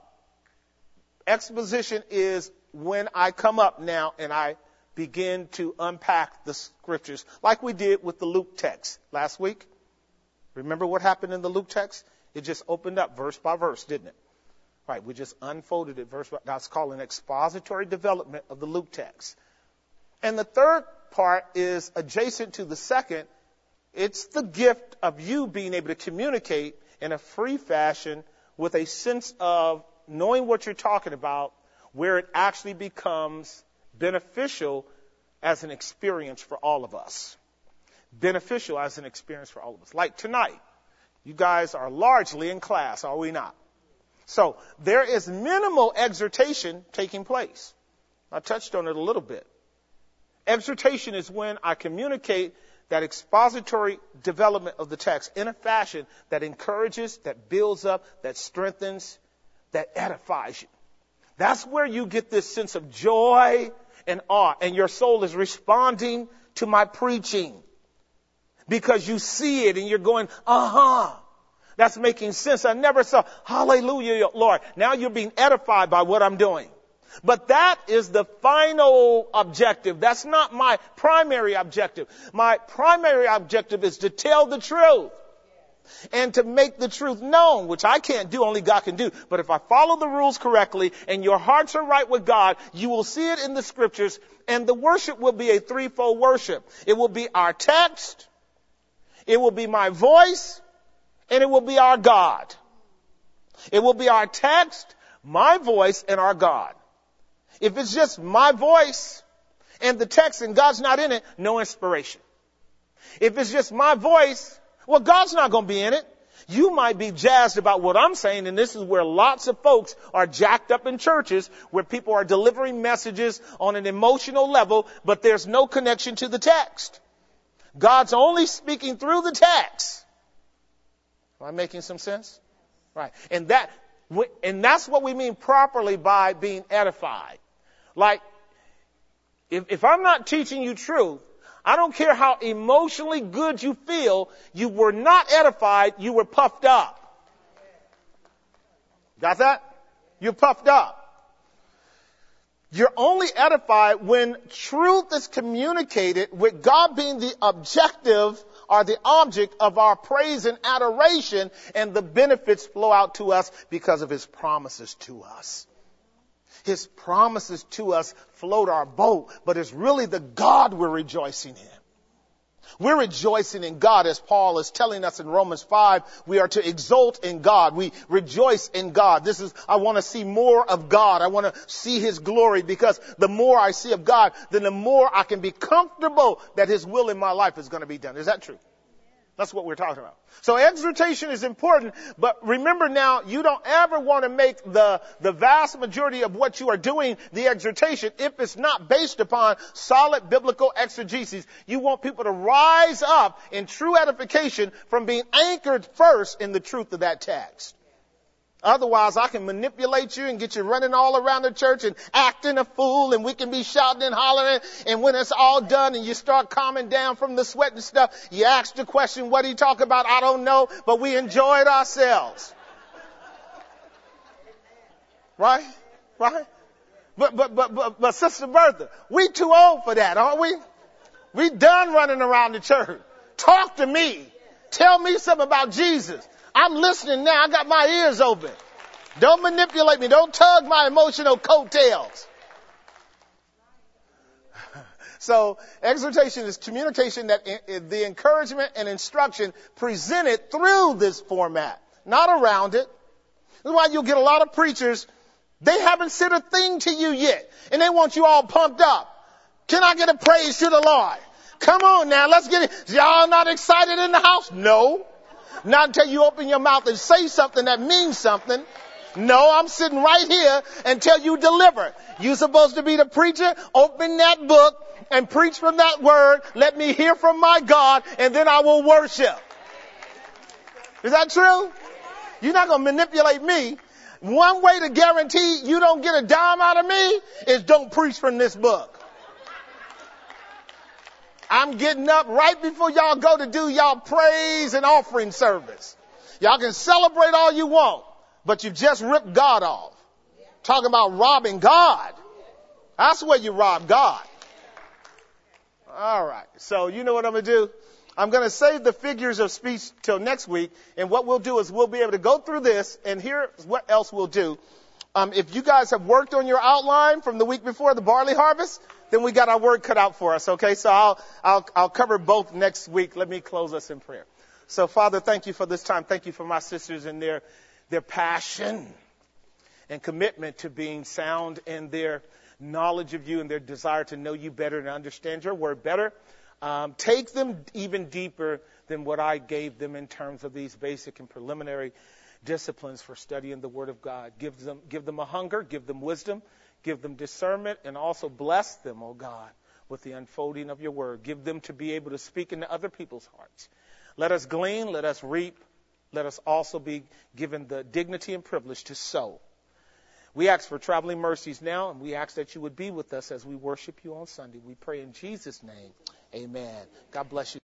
exposition is when I come up now and I begin to unpack the scriptures like we did with the Luke text last week. Remember what happened in the Luke text? It just opened up verse by verse, didn't it? Right, we just unfolded it verse by verse. That's called an expository development of the Luke text. And the third part is adjacent to the second. It's the gift of you being able to communicate in a free fashion with a sense of knowing what you're talking about, where it actually becomes beneficial as an experience for all of us. Beneficial as an experience for all of us. Like tonight, you guys are largely in class, are we not? So there is minimal exhortation taking place. I touched on it a little bit. Exhortation is when I communicate that expository development of the text in a fashion that encourages, that builds up, that strengthens, that edifies you. That's where you get this sense of joy and awe, and your soul is responding to my preaching because you see it and you're going, uh-huh, that's making sense. I never saw, hallelujah, Lord. Now you're being edified by what I'm doing. But that is the final objective. That's not my primary objective. My primary objective is to tell the truth. and to make the truth known, which I can't do, only God can do. But if I follow the rules correctly and your hearts are right with God, you will see it in the scriptures, and the worship will be a threefold worship. It will be our text, it will be my voice, and it will be our God. It will be our text, my voice, and our God. If it's just my voice and the text and God's not in it, no inspiration. If it's just my voice, well, God's not going to be in it. You might be jazzed about what I'm saying, and this is where lots of folks are jacked up in churches, where people are delivering messages on an emotional level, but there's no connection to the text. God's only speaking through the text. Am I making some sense? Right. And that, and that's what we mean properly by being edified. Like, if, if I'm not teaching you truth, I don't care how emotionally good you feel, you were not edified, you were puffed up. Got that? You're puffed up. You're only edified when truth is communicated, with God being the objective or the object of our praise and adoration, and the benefits flow out to us because of his promises to us. His promises to us float our boat, but it's really the God we're rejoicing in. We're rejoicing in God, as Paul is telling us in Romans five. We are to exult in God. We rejoice in God. This is, I want to see more of God. I want to see his glory, because the more I see of God, then the more I can be comfortable that his will in my life is going to be done. Is that true? That's what we're talking about. So exhortation is important, but remember now, you don't ever want to make the, the vast majority of what you are doing the exhortation if it's not based upon solid biblical exegesis. You want people to rise up in true edification from being anchored first in the truth of that text. Otherwise, I can manipulate you and get you running all around the church and acting a fool, and we can be shouting and hollering. And when it's all done and you start calming down from the sweat and stuff, you ask the question, what he talk about? I don't know, but we enjoyed ourselves. Right? Right? But, but, but, but, but Sister Bertha, we too old for that, aren't we? We done running around the church. Talk to me. Tell me something about Jesus. I'm listening now. I got my ears open. Don't manipulate me. Don't tug my emotional coattails. So exhortation is communication, that the encouragement and instruction presented through this format, not around it. That's why you'll get a lot of preachers. They haven't said a thing to you yet, and they want you all pumped up. Can I get a praise to the Lord? Come on now, let's get it. Y'all not excited in the house? No. Not until you open your mouth and say something that means something. No, I'm sitting right here until you deliver. You're supposed to be the preacher. Open that book and preach from that word. Let me hear from my God, and then I will worship. Is that true? You're not going to manipulate me. One way to guarantee you don't get a dime out of me is don't preach from this book. I'm getting up right before y'all go to do y'all praise and offering service. Y'all can celebrate all you want, but you just ripped God off. Talking about robbing God. That's where you rob God. All right. So you know what I'm going to do? I'm going to save the figures of speech till next week. And what we'll do is we'll be able to go through this. And here's what else we'll do. Um, if you guys have worked on your outline from the week before, the barley harvest, then we got our work cut out for us. Okay, so I'll, I'll, I'll cover both next week. Let me close us in prayer. So, Father, thank you for this time. Thank you for my sisters and their, their passion and commitment to being sound in their knowledge of you and their desire to know you better and understand your word better. Um, take them even deeper than what I gave them in terms of these basic and preliminary disciplines for studying the word of God. Give them, give them a hunger, give them wisdom, give them discernment, and also bless them, oh God, with the unfolding of your word. Give them to be able to speak into other people's hearts. Let us glean, let us reap, let us also be given the dignity and privilege to sow. We ask for traveling mercies now, and we ask that you would be with us as we worship you on Sunday. We pray in Jesus' name. Amen. God bless you.